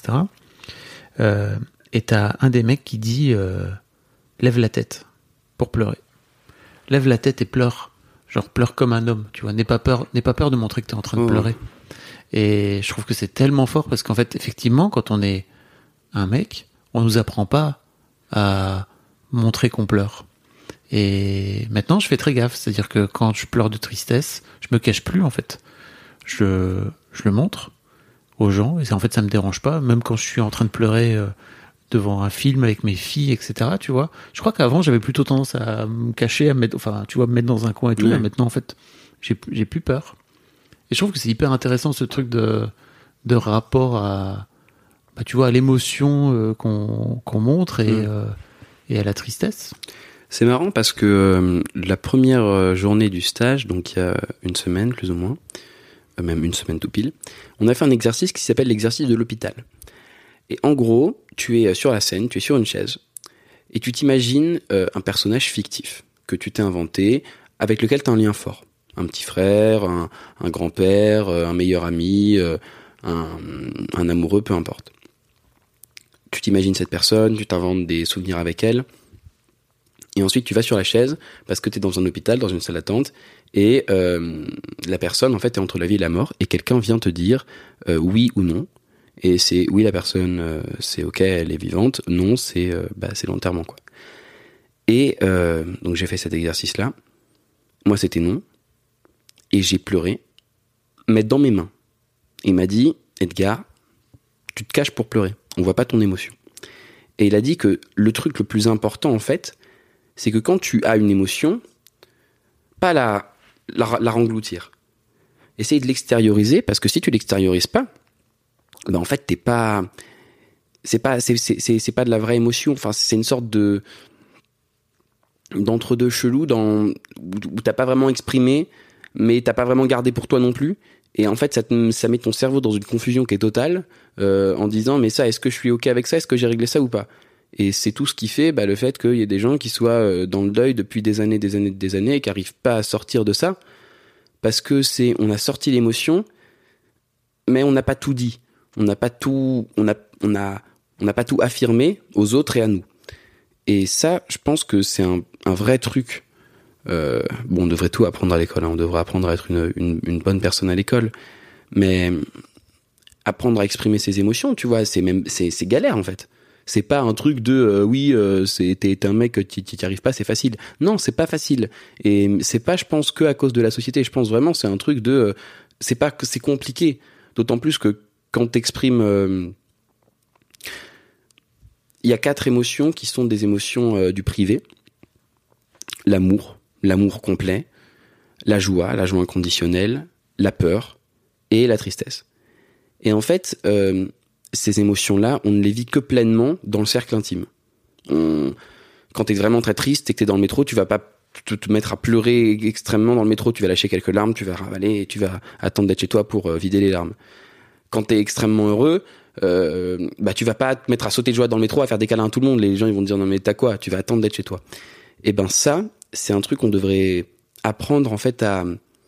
et t'as un des mecs qui dit lève la tête pour pleurer, lève la tête et pleure, genre pleure comme un homme, tu vois, n'aie pas peur de montrer que t'es en train de pleurer. Et je trouve que c'est tellement fort parce qu'en fait, effectivement, quand on est un mec, on nous apprend pas à montrer qu'on pleure. Et maintenant, je fais très gaffe. C'est-à-dire que quand je pleure de tristesse, je me cache plus, en fait. Je le montre aux gens, et en fait, ça me dérange pas. Même quand je suis en train de pleurer devant un film avec mes filles, etc., tu vois. Je crois qu'avant, j'avais plutôt tendance à me cacher, me mettre dans un coin et tout. Ouais. Là, maintenant, en fait, j'ai plus peur. Et je trouve que c'est hyper intéressant, ce truc de rapport à l'émotion qu'on montre et à la tristesse. C'est marrant parce que la première journée du stage, donc il y a une semaine plus ou moins, même une semaine tout pile, on a fait un exercice qui s'appelle l'exercice de l'hôpital. Et en gros, tu es sur la scène, tu es sur une chaise, et tu t'imagines un personnage fictif que tu t'es inventé, avec lequel tu as un lien fort. Un petit frère, un grand-père, un meilleur ami, un amoureux, peu importe. Tu t'imagines cette personne, tu t'inventes des souvenirs avec elle, et ensuite tu vas sur la chaise parce que tu es dans un hôpital, dans une salle d'attente, et la personne en fait est entre la vie et la mort, et quelqu'un vient te dire oui ou non, et c'est oui, la personne c'est ok, elle est vivante, non, c'est l'enterrement, quoi. Et donc j'ai fait cet exercice là, moi c'était non, et j'ai pleuré, mais dans mes mains. Il m'a dit, Edgar, tu te caches pour pleurer, on voit pas ton émotion. Et il a dit que le truc le plus important en fait, c'est que quand tu as une émotion, pas la rengloutir. Essaye de l'extérioriser, parce que si tu l'extériorises pas, en fait c'est pas de la vraie émotion. Enfin, c'est une sorte d'entre-deux chelou où t'as pas vraiment exprimé, mais t'as pas vraiment gardé pour toi non plus. Et en fait, ça met ton cerveau dans une confusion qui est totale, en disant, mais ça, est-ce que je suis ok avec ça? Est-ce que j'ai réglé ça ou pas? Et c'est tout ce qui fait le fait qu'il y ait des gens qui soient dans le deuil depuis des années et qui n'arrivent pas à sortir de ça, parce que on a sorti l'émotion, mais on n'a pas tout dit, on n'a pas tout affirmé aux autres et à nous. Et ça, je pense que c'est un vrai truc. On devrait tout apprendre à l'école, hein. On devrait apprendre à être une bonne personne à l'école, mais apprendre à exprimer ses émotions, tu vois, c'est galère en fait. C'est pas un truc de t'es un mec, t'y arrives pas, c'est facile. Non, c'est pas facile. Et c'est pas, je pense, que à cause de la société. Je pense vraiment c'est un truc de c'est pas que c'est compliqué. D'autant plus que quand t'exprimes il y a 4 émotions qui sont des émotions du privé. L'amour complet, la joie inconditionnelle, la peur et la tristesse. Et en fait, ces émotions-là, on ne les vit que pleinement dans le cercle intime. Quand t'es vraiment très triste et que t'es dans le métro, tu vas pas te mettre à pleurer extrêmement dans le métro, tu vas lâcher quelques larmes, tu vas ravaler et tu vas attendre d'être chez toi pour vider les larmes. Quand t'es extrêmement heureux, tu vas pas te mettre à sauter de joie dans le métro, à faire des câlins à tout le monde. Les gens ils vont te dire non mais t'as quoi ? Tu vas attendre d'être chez toi. Et ben ça, c'est un truc qu'on devrait apprendre en fait à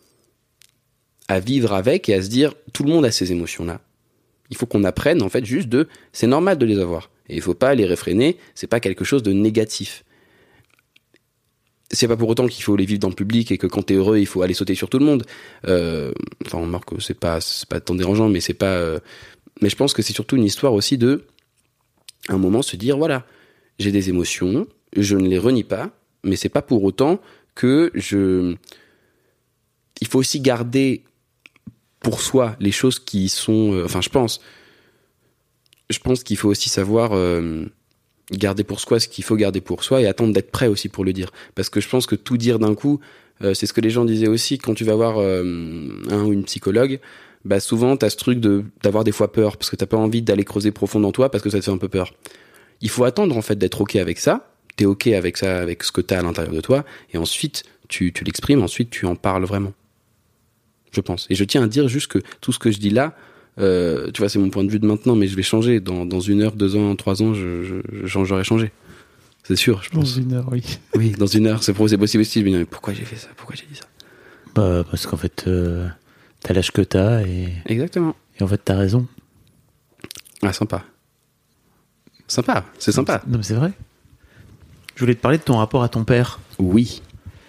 vivre avec et à se dire tout le monde a ces émotions-là. Il faut qu'on apprenne en fait juste c'est normal de les avoir et il faut pas les réfréner, c'est pas quelque chose de négatif. C'est pas pour autant qu'il faut les vivre dans le public et que quand t'es heureux, il faut aller sauter sur tout le monde. Enfin, on remarque que c'est pas tant dérangeant, mais c'est pas. Mais je pense que c'est surtout une histoire aussi de, à un moment, se dire voilà, j'ai des émotions, je ne les renie pas, mais c'est pas pour autant que Il faut aussi garder pour soi les choses qui sont. Enfin, je pense qu'il faut aussi savoir. Garder pour soi ce qu'il faut garder pour soi et attendre d'être prêt aussi pour le dire. Parce que je pense que tout dire d'un coup, c'est ce que les gens disaient aussi quand tu vas voir un ou une psychologue, souvent t'as ce truc d'avoir des fois peur parce que t'as pas envie d'aller creuser profond dans toi parce que ça te fait un peu peur. Il faut attendre en fait d'être ok avec ça, t'es ok avec ça, avec ce que t'as à l'intérieur de toi et ensuite tu l'exprimes, ensuite tu en parles vraiment. Je pense. Et je tiens à dire juste que tout ce que je dis là, tu vois, c'est mon point de vue de maintenant, mais je vais changer. Dans 1 heure, 2 ans, 3 ans, j'aurai changé. C'est sûr, je pense. Dans 1 heure, oui. Oui, dans 1 heure, c'est possible aussi. Je me dis, mais pourquoi j'ai fait ça ? Pourquoi j'ai dit ça ? Parce qu'en fait, t'as l'âge que t'as et... Exactement. Et en fait, t'as raison. Ah, sympa. C'est sympa. Non, mais c'est vrai. Je voulais te parler de ton rapport à ton père. Oui.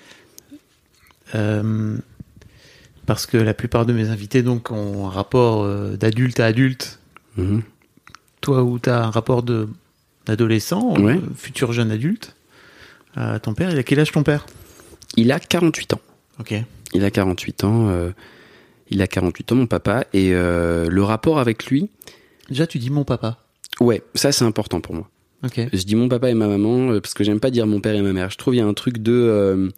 Parce que la plupart de mes invités donc ont un rapport d'adulte à adulte. Mmh. Toi, où t'as un rapport d'adolescent, ouais. Futur jeune adulte. Ton père, il a quel âge ton père ? Il a 48 ans. Ok. Il a 48 ans, mon papa. Et le rapport avec lui... Déjà, tu dis mon papa. Ouais, ça c'est important pour moi. Ok. Je dis mon papa et ma maman parce que j'aime pas dire mon père et ma mère. Je trouve il y a un truc de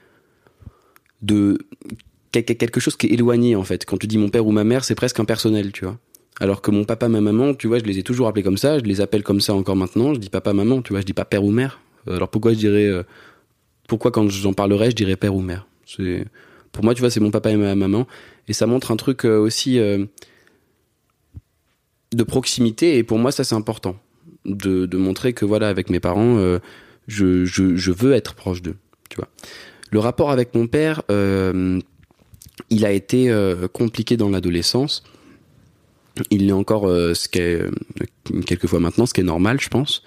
quelque chose qui est éloigné en fait. Quand tu dis mon père ou ma mère, c'est presque impersonnel, tu vois. Alors que mon papa, ma maman, tu vois, je les ai toujours appelés comme ça, je les appelle comme ça encore maintenant, je dis papa, maman, tu vois, je dis pas père ou mère. Alors pourquoi quand j'en parlerai, je dirais père ou mère. Pour moi, tu vois, c'est mon papa et ma maman. Et ça montre un truc aussi de proximité. Et pour moi, ça, c'est important. De montrer que, voilà, avec mes parents, je veux être proche d'eux, tu vois. Le rapport avec mon père, il a été compliqué dans l'adolescence. Il l'est encore quelques fois maintenant, ce qui est normal, je pense.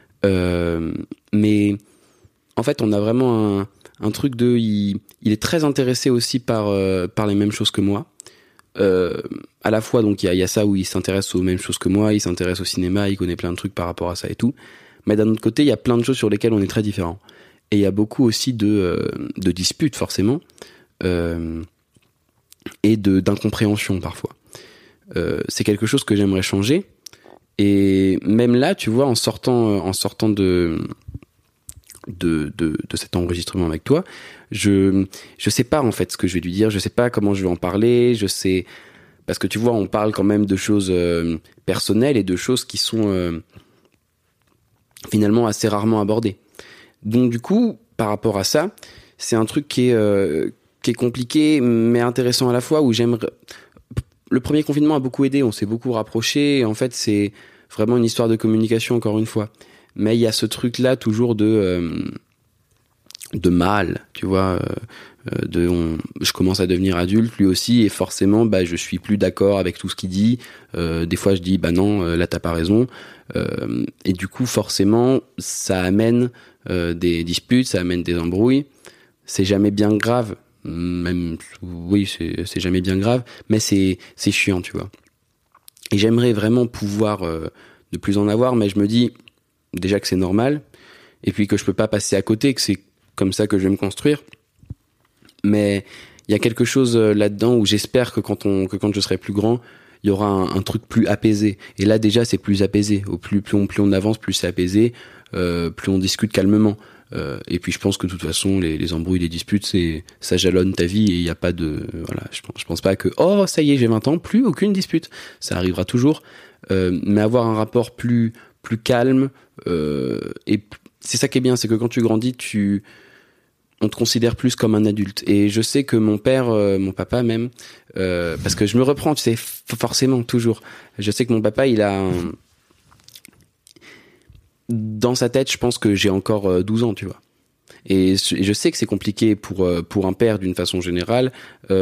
Mais en fait, on a vraiment un truc il est très intéressé aussi par les mêmes choses que moi. À la fois, donc il y a ça où il s'intéresse aux mêmes choses que moi, il s'intéresse au cinéma, il connaît plein de trucs par rapport à ça et tout. Mais d'un autre côté, il y a plein de choses sur lesquelles on est très différents. Et il y a beaucoup aussi de disputes, forcément, et d'incompréhension parfois. C'est quelque chose que j'aimerais changer. Et même là, tu vois, en sortant de cet enregistrement avec toi, je sais pas en fait ce que je vais lui dire, je sais pas comment je vais en parler, parce que tu vois, on parle quand même de choses personnelles et de choses qui sont finalement assez rarement abordées. Donc du coup, par rapport à ça, c'est un truc qui est compliqué mais intéressant à la fois, où j'aimerais... Le premier confinement a beaucoup aidé, on s'est beaucoup rapprochés, et en fait c'est vraiment une histoire de communication encore une fois. Mais il y a ce truc-là toujours de mal, tu vois, je commence à devenir adulte, lui aussi, et forcément, je suis plus d'accord avec tout ce qu'il dit. Des fois, je dis, non, là, t'as pas raison. Et du coup, forcément, ça amène des disputes, ça amène des embrouilles. C'est jamais bien grave, c'est jamais bien grave, mais c'est chiant, tu vois. Et j'aimerais vraiment pouvoir ne plus en avoir, mais je me dis déjà que c'est normal, et puis que je peux pas passer à côté, que c'est comme ça que je vais me construire. Mais il y a quelque chose là-dedans où j'espère que quand je serai plus grand, y aura un truc plus apaisé. Et là déjà c'est plus apaisé. Plus on avance, plus c'est apaisé, plus on discute calmement. Et puis je pense que de toute façon les embrouilles, les disputes, ça jalonne ta vie et il y a pas de voilà. Je pense pas que ça y est j'ai 20 ans, plus aucune dispute. Ça arrivera toujours, mais avoir un rapport plus calme et c'est ça qui est bien, c'est que quand tu grandis, on te considère plus comme un adulte. Et je sais que mon père, mon papa même, parce que je me reprends, tu sais, forcément, toujours. Je sais que mon papa, il a dans sa tête, je pense que j'ai encore 12 ans, tu vois. Et je sais que c'est compliqué pour un père d'une façon générale.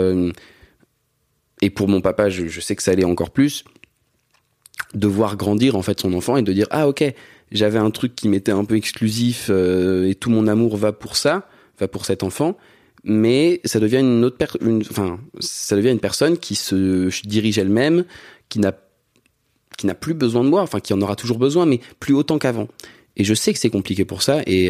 Et pour mon papa, je sais que ça allait encore plus. De voir grandir, en fait, son enfant et de dire, ah, ok, j'avais un truc qui m'était un peu exclusif et tout mon amour va pour ça. Va pour cet enfant, mais ça devient ça devient une personne qui se dirige elle-même, qui n'a plus besoin de moi, enfin qui en aura toujours besoin, mais plus autant qu'avant. Et je sais que c'est compliqué pour ça, et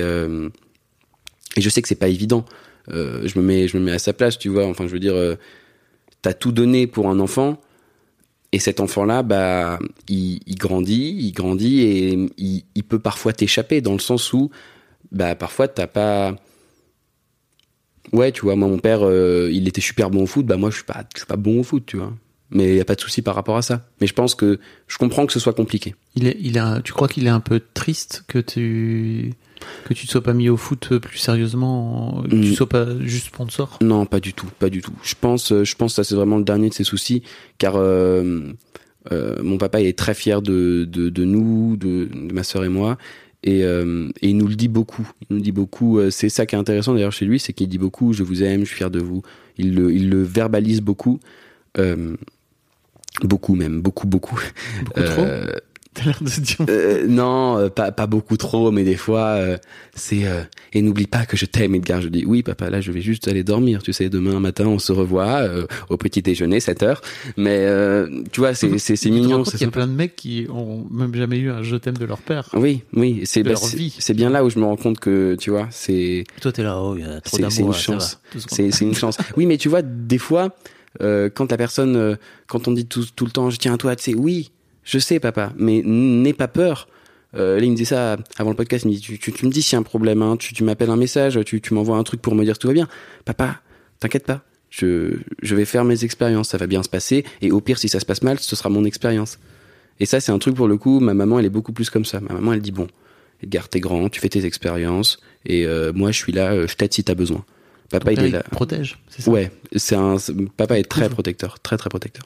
je sais que c'est pas évident. Je me mets à sa place, tu vois. Enfin, je veux dire, t'as tout donné pour un enfant, et cet enfant-là, bah, il grandit, et il peut parfois t'échapper dans le sens où, bah, parfois t'as pas. Ouais, tu vois, moi, mon père, il était super bon au foot, bah, moi, je suis pas bon au foot, tu vois. Mais y a pas de souci par rapport à ça. Mais je comprends que ce soit compliqué. Tu crois qu'il est un peu triste que tu te sois pas mis au foot plus sérieusement, que tu sois pas juste sponsor? Non, pas du tout. Je pense que ça, c'est vraiment le dernier de ses soucis, car, mon papa, il est très fier de nous, de ma sœur et moi. Et il nous le dit beaucoup. C'est ça qui est intéressant d'ailleurs chez lui, c'est qu'il dit beaucoup, je vous aime, je suis fier de vous. Il le verbalise beaucoup. Beaucoup même, beaucoup. Beaucoup trop. T'as l'air de dire. Non, pas beaucoup trop, mais des fois, c'est et n'oublie pas que je t'aime, Edgar. Je dis oui, papa. Là, je vais juste aller dormir. Tu sais, demain matin, on se revoit au petit déjeuner, 7h. Mais tu vois, c'est mignon. Il y a plein de mecs qui ont même jamais eu un je t'aime de leur père. Oui, c'est bien là où je me rends compte que tu vois, c'est. Toi, t'es là, il y a trop d'amour. C'est une chance. C'est une chance. Oui, mais tu vois, des fois, quand la personne, quand on dit tout le temps, je tiens à toi, tu sais, oui. Je sais, papa, mais n'aie pas peur. Là, il me dit ça avant le podcast. Il me dit, tu me dis s'il y a un problème, hein, tu m'appelles un message, tu m'envoies un truc pour me dire tout va bien. Papa, t'inquiète pas. Je vais faire mes expériences, ça va bien se passer. Et au pire, si ça se passe mal, ce sera mon expérience. Et ça, c'est un truc pour le coup. Ma maman, elle est beaucoup plus comme ça. Ma maman, elle dit bon, Edgar, t'es grand, tu fais tes expériences, et moi, je suis là, je t'aide si t'as besoin. Papa, il est là. Protège, c'est ça. Ouais, papa est très protecteur, très très protecteur.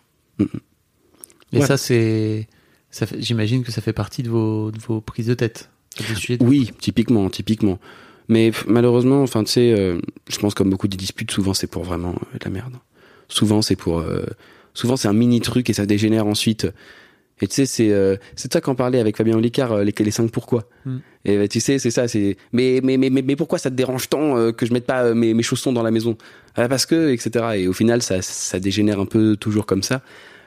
Et ouais. ça, j'imagine que ça fait partie de vos prises de tête. Oui, typiquement. Mais malheureusement, enfin, tu sais, je pense comme beaucoup de disputes, souvent c'est pour vraiment de la merde. Souvent c'est un mini truc et ça dégénère ensuite. Et tu sais, c'est ça qu'en parlait avec Fabien Olicard, les 5 pourquoi. Et tu sais, c'est ça, mais pourquoi ça te dérange tant que je mette pas mes chaussons dans la maison? Parce que, etc. Et au final, ça dégénère un peu toujours comme ça.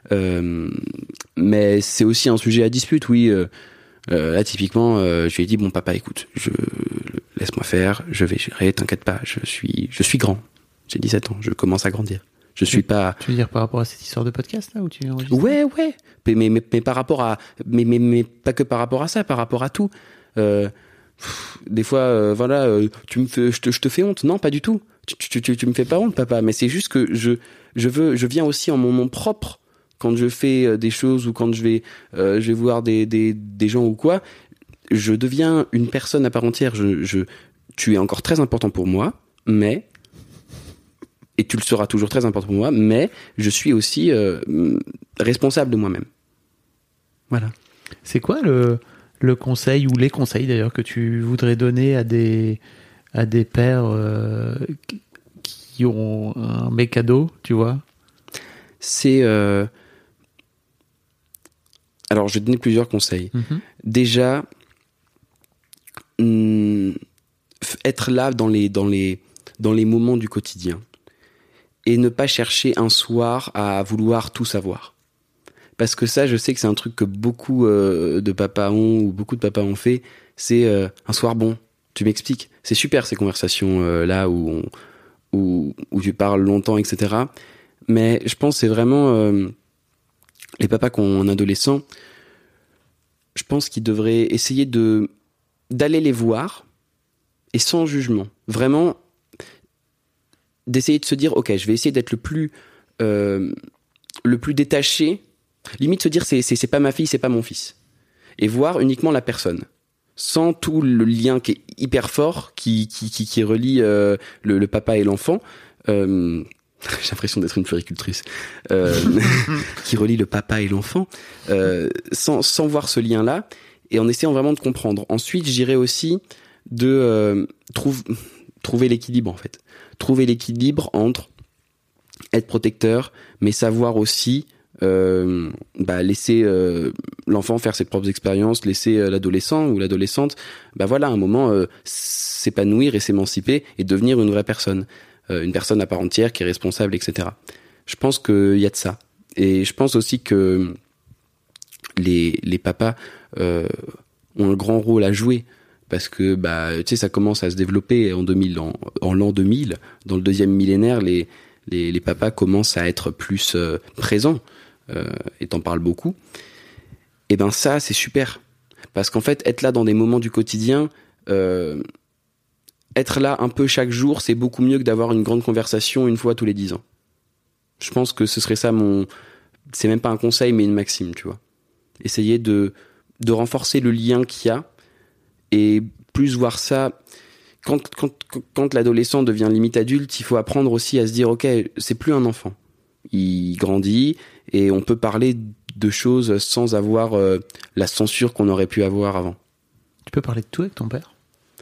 Mais c'est aussi un sujet à dispute, oui. Là, typiquement, je lui ai dit, bon, papa, écoute, laisse-moi faire, je vais gérer, t'inquiète pas, je suis grand. J'ai 17 ans, je commence à grandir. Je suis pas. Tu veux dire par rapport à cette histoire de podcast, là, où tu enregistres? Ouais. Mais par rapport à, mais pas que par rapport à ça, par rapport à tout. Des fois, voilà, je te fais honte. Non, pas du tout. Tu me fais pas honte, papa. Mais c'est juste que je viens aussi en mon nom propre. Quand je fais des choses ou quand je vais voir des gens ou quoi, je deviens une personne à part entière. Tu es encore très important pour moi, mais et tu le seras toujours très important pour moi, mais je suis aussi responsable de moi-même. Voilà. C'est quoi le conseil ou les conseils d'ailleurs que tu voudrais donner à des pères qui ont un mec ado, tu vois? C'est alors, je vais donner plusieurs conseils. Déjà, être là dans les moments du quotidien et ne pas chercher un soir à vouloir tout savoir. Parce que ça, je sais que c'est un truc que beaucoup de papas ont ou beaucoup de papas ont fait. C'est un soir bon. Tu m'expliques. C'est super ces conversations là où tu parles longtemps, etc. Mais je pense que c'est vraiment les papas qui ont un adolescent, je pense qu'ils devraient essayer d'aller les voir et sans jugement. Vraiment, d'essayer de se dire, ok, je vais essayer d'être le plus détaché. Limite se dire, c'est pas ma fille, c'est pas mon fils. Et voir uniquement la personne. Sans tout le lien qui est hyper fort, qui relie le papa et l'enfant. J'ai l'impression d'être une puéricultrice. Qui relie le papa et l'enfant. Sans voir ce lien-là. Et en essayant vraiment de comprendre. Ensuite, je dirais aussi de trouver l'équilibre, en fait. Trouver l'équilibre entre être protecteur, mais savoir aussi laisser l'enfant faire ses propres expériences, laisser l'adolescent ou l'adolescente, à un moment s'épanouir et s'émanciper et devenir une vraie personne, une personne à part entière qui est responsable, etc. Je pense qu'il y a de ça. Et je pense aussi que les papas ont un grand rôle à jouer. Parce que ça commence à se développer en l'an 2000, dans le deuxième millénaire, les papas commencent à être plus présents, et t'en parles beaucoup. Et ça, c'est super. Parce qu'en fait, être là dans des moments du quotidien, être là un peu chaque jour, c'est beaucoup mieux que d'avoir une grande conversation une fois tous les 10 ans. Je pense que ce serait ça c'est même pas un conseil, mais une maxime, tu vois. Essayer de renforcer le lien qu'il y a, et plus voir ça, quand l'adolescent devient limite adulte, il faut apprendre aussi à se dire, ok, c'est plus un enfant. Il grandit et on peut parler de choses sans avoir la censure qu'on aurait pu avoir avant. Tu peux parler de tout avec ton père ?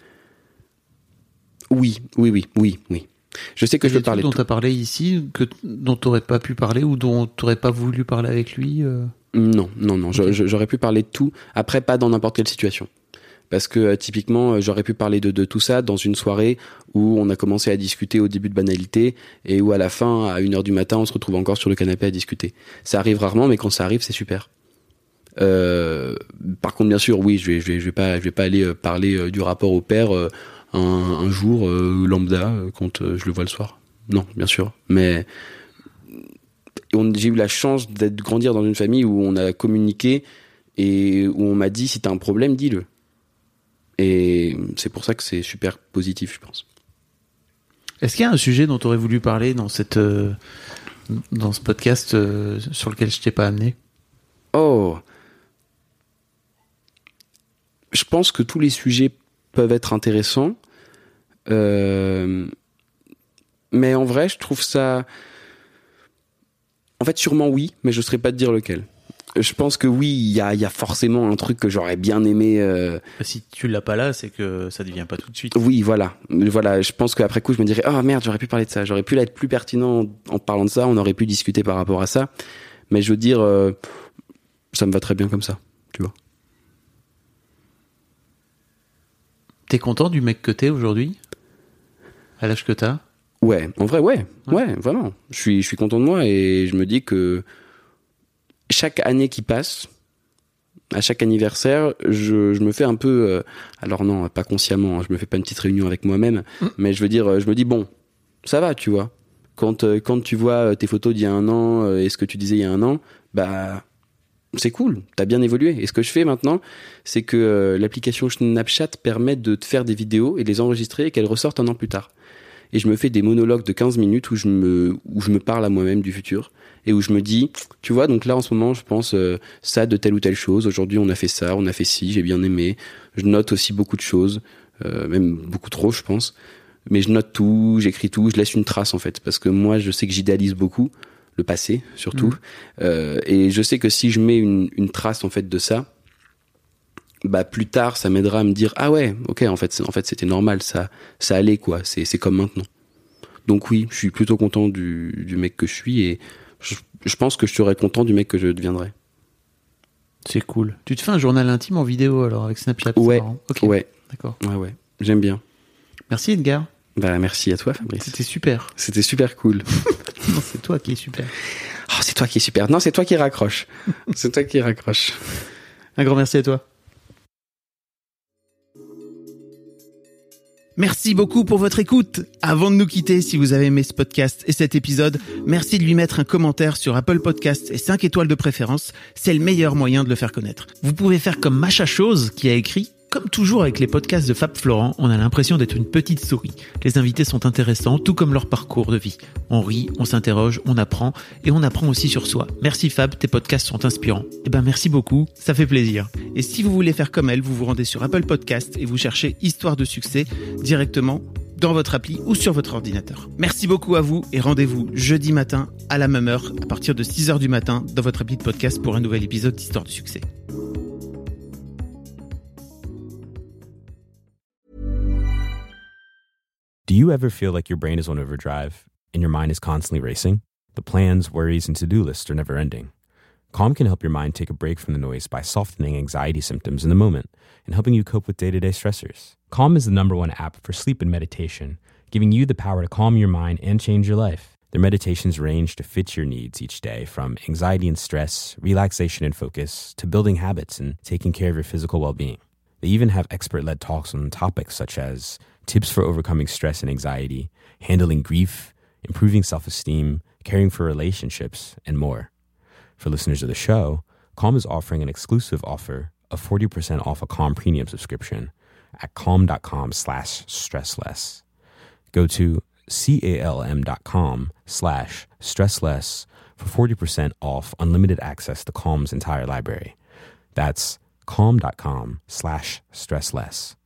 Oui. Je sais que je peux parler de tout. Dont tu as parlé ici, dont tu n'aurais pas pu parler ou dont tu n'aurais pas voulu parler avec lui Non. Okay. J'aurais pu parler de tout. Après, pas dans n'importe quelle situation. Parce que typiquement, j'aurais pu parler de tout ça dans une soirée où on a commencé à discuter au début de banalité et où à la fin, à 1h du matin, on se retrouve encore sur le canapé à discuter. Ça arrive rarement, mais quand ça arrive, c'est super. Par contre, bien sûr, oui, je vais pas aller parler du rapport au père un jour lambda quand je le vois le soir. Non, bien sûr. Mais j'ai eu la chance de grandir dans une famille où on a communiqué et où on m'a dit, si t'as un problème, dis-le. Et c'est pour ça que c'est super positif, je pense. Est-ce qu'il y a un sujet dont tu aurais voulu parler dans ce podcast sur lequel je t'ai pas amené ? Oh, je pense que tous les sujets peuvent être intéressants. Mais en vrai, je trouve ça... En fait, sûrement oui, mais je ne saurais pas te dire lequel. Je pense que oui, il y a forcément un truc que j'aurais bien aimé. Si tu l'as pas là, c'est que ça ne devient pas tout de suite. Oui, voilà. Je pense qu'après coup, je me dirais, ah merde, j'aurais pu parler de ça. J'aurais pu être plus pertinent en parlant de ça. On aurait pu discuter par rapport à ça. Mais je veux dire, ça me va très bien comme ça, tu vois. T'es content du mec que t'es aujourd'hui ? À l'âge que t'as ? Ouais, en vrai, ouais, vraiment. Je suis content de moi et je me dis que chaque année qui passe, à chaque anniversaire, je me fais un peu... alors non, pas consciemment, hein, je me fais pas une petite réunion avec moi-même, mais je veux dire, je me dis, bon, ça va, tu vois. Quand tu vois tes photos d'il y a 1 an et ce que tu disais il y a 1 an, c'est cool, t'as bien évolué. Et ce que je fais maintenant, c'est que l'application Snapchat permet de te faire des vidéos et de les enregistrer et qu'elles ressortent 1 an plus tard. Et je me fais des monologues de 15 minutes où je me parle à moi-même du futur et où je me dis, tu vois, donc là en ce moment je pense ça de telle ou telle chose. Aujourd'hui on a fait ça, on a fait ci, j'ai bien aimé. Je note aussi beaucoup de choses, même beaucoup trop je pense. Mais je note tout, j'écris tout, je laisse une trace en fait. Parce que moi je sais que j'idéalise beaucoup, le passé surtout. Et je sais que si je mets une trace en fait de ça, plus tard ça m'aidera à me dire ah ouais ok en fait c'était normal, ça allait quoi, c'est comme maintenant. Donc oui, je suis plutôt content du mec que je suis et je pense que je serais content du mec que je deviendrai. C'est cool. Tu te fais un journal intime en vidéo alors avec Snapchat? Ouais, okay. ouais, d'accord. Ouais, j'aime bien. Merci Edgar. Merci à toi Fabrice. C'était super. C'était super cool. Non, c'est toi qui es super. Oh, c'est toi qui es super. Non, c'est toi qui raccroche. C'est toi qui raccroche. Un grand merci à toi. Merci beaucoup pour votre écoute. Avant de nous quitter, si vous avez aimé ce podcast et cet épisode, merci de lui mettre un commentaire sur Apple Podcasts et 5 étoiles de préférence. C'est le meilleur moyen de le faire connaître. Vous pouvez faire comme Macha Chose qui a écrit: comme toujours avec les podcasts de Fab Florent, on a l'impression d'être une petite souris. Les invités sont intéressants, tout comme leur parcours de vie. On rit, on s'interroge, on apprend, et on apprend aussi sur soi. Merci Fab, tes podcasts sont inspirants. Merci beaucoup, ça fait plaisir. Et si vous voulez faire comme elle, vous vous rendez sur Apple Podcasts et vous cherchez Histoire de succès directement dans votre appli ou sur votre ordinateur. Merci beaucoup à vous et rendez-vous jeudi matin à la même heure, à partir de 6h du matin, dans votre appli de podcast pour un nouvel épisode d'Histoire de succès. Do you ever feel like your brain is on overdrive and your mind is constantly racing? The plans, worries, and to-do lists are never ending. Calm can help your mind take a break from the noise by softening anxiety symptoms in the moment and helping you cope with day-to-day stressors. Calm is the #1 app for sleep and meditation, giving you the power to calm your mind and change your life. Their meditations range to fit your needs each day, from anxiety and stress, relaxation and focus, to building habits and taking care of your physical well-being. They even have expert-led talks on topics such as tips for overcoming stress and anxiety, handling grief, improving self-esteem, caring for relationships, and more. For listeners of the show, Calm is offering an exclusive offer of 40% off a Calm premium subscription at calm.com/stressless. Go to calm.com/stressless for 40% off unlimited access to Calm's entire library. That's calm.com/stressless.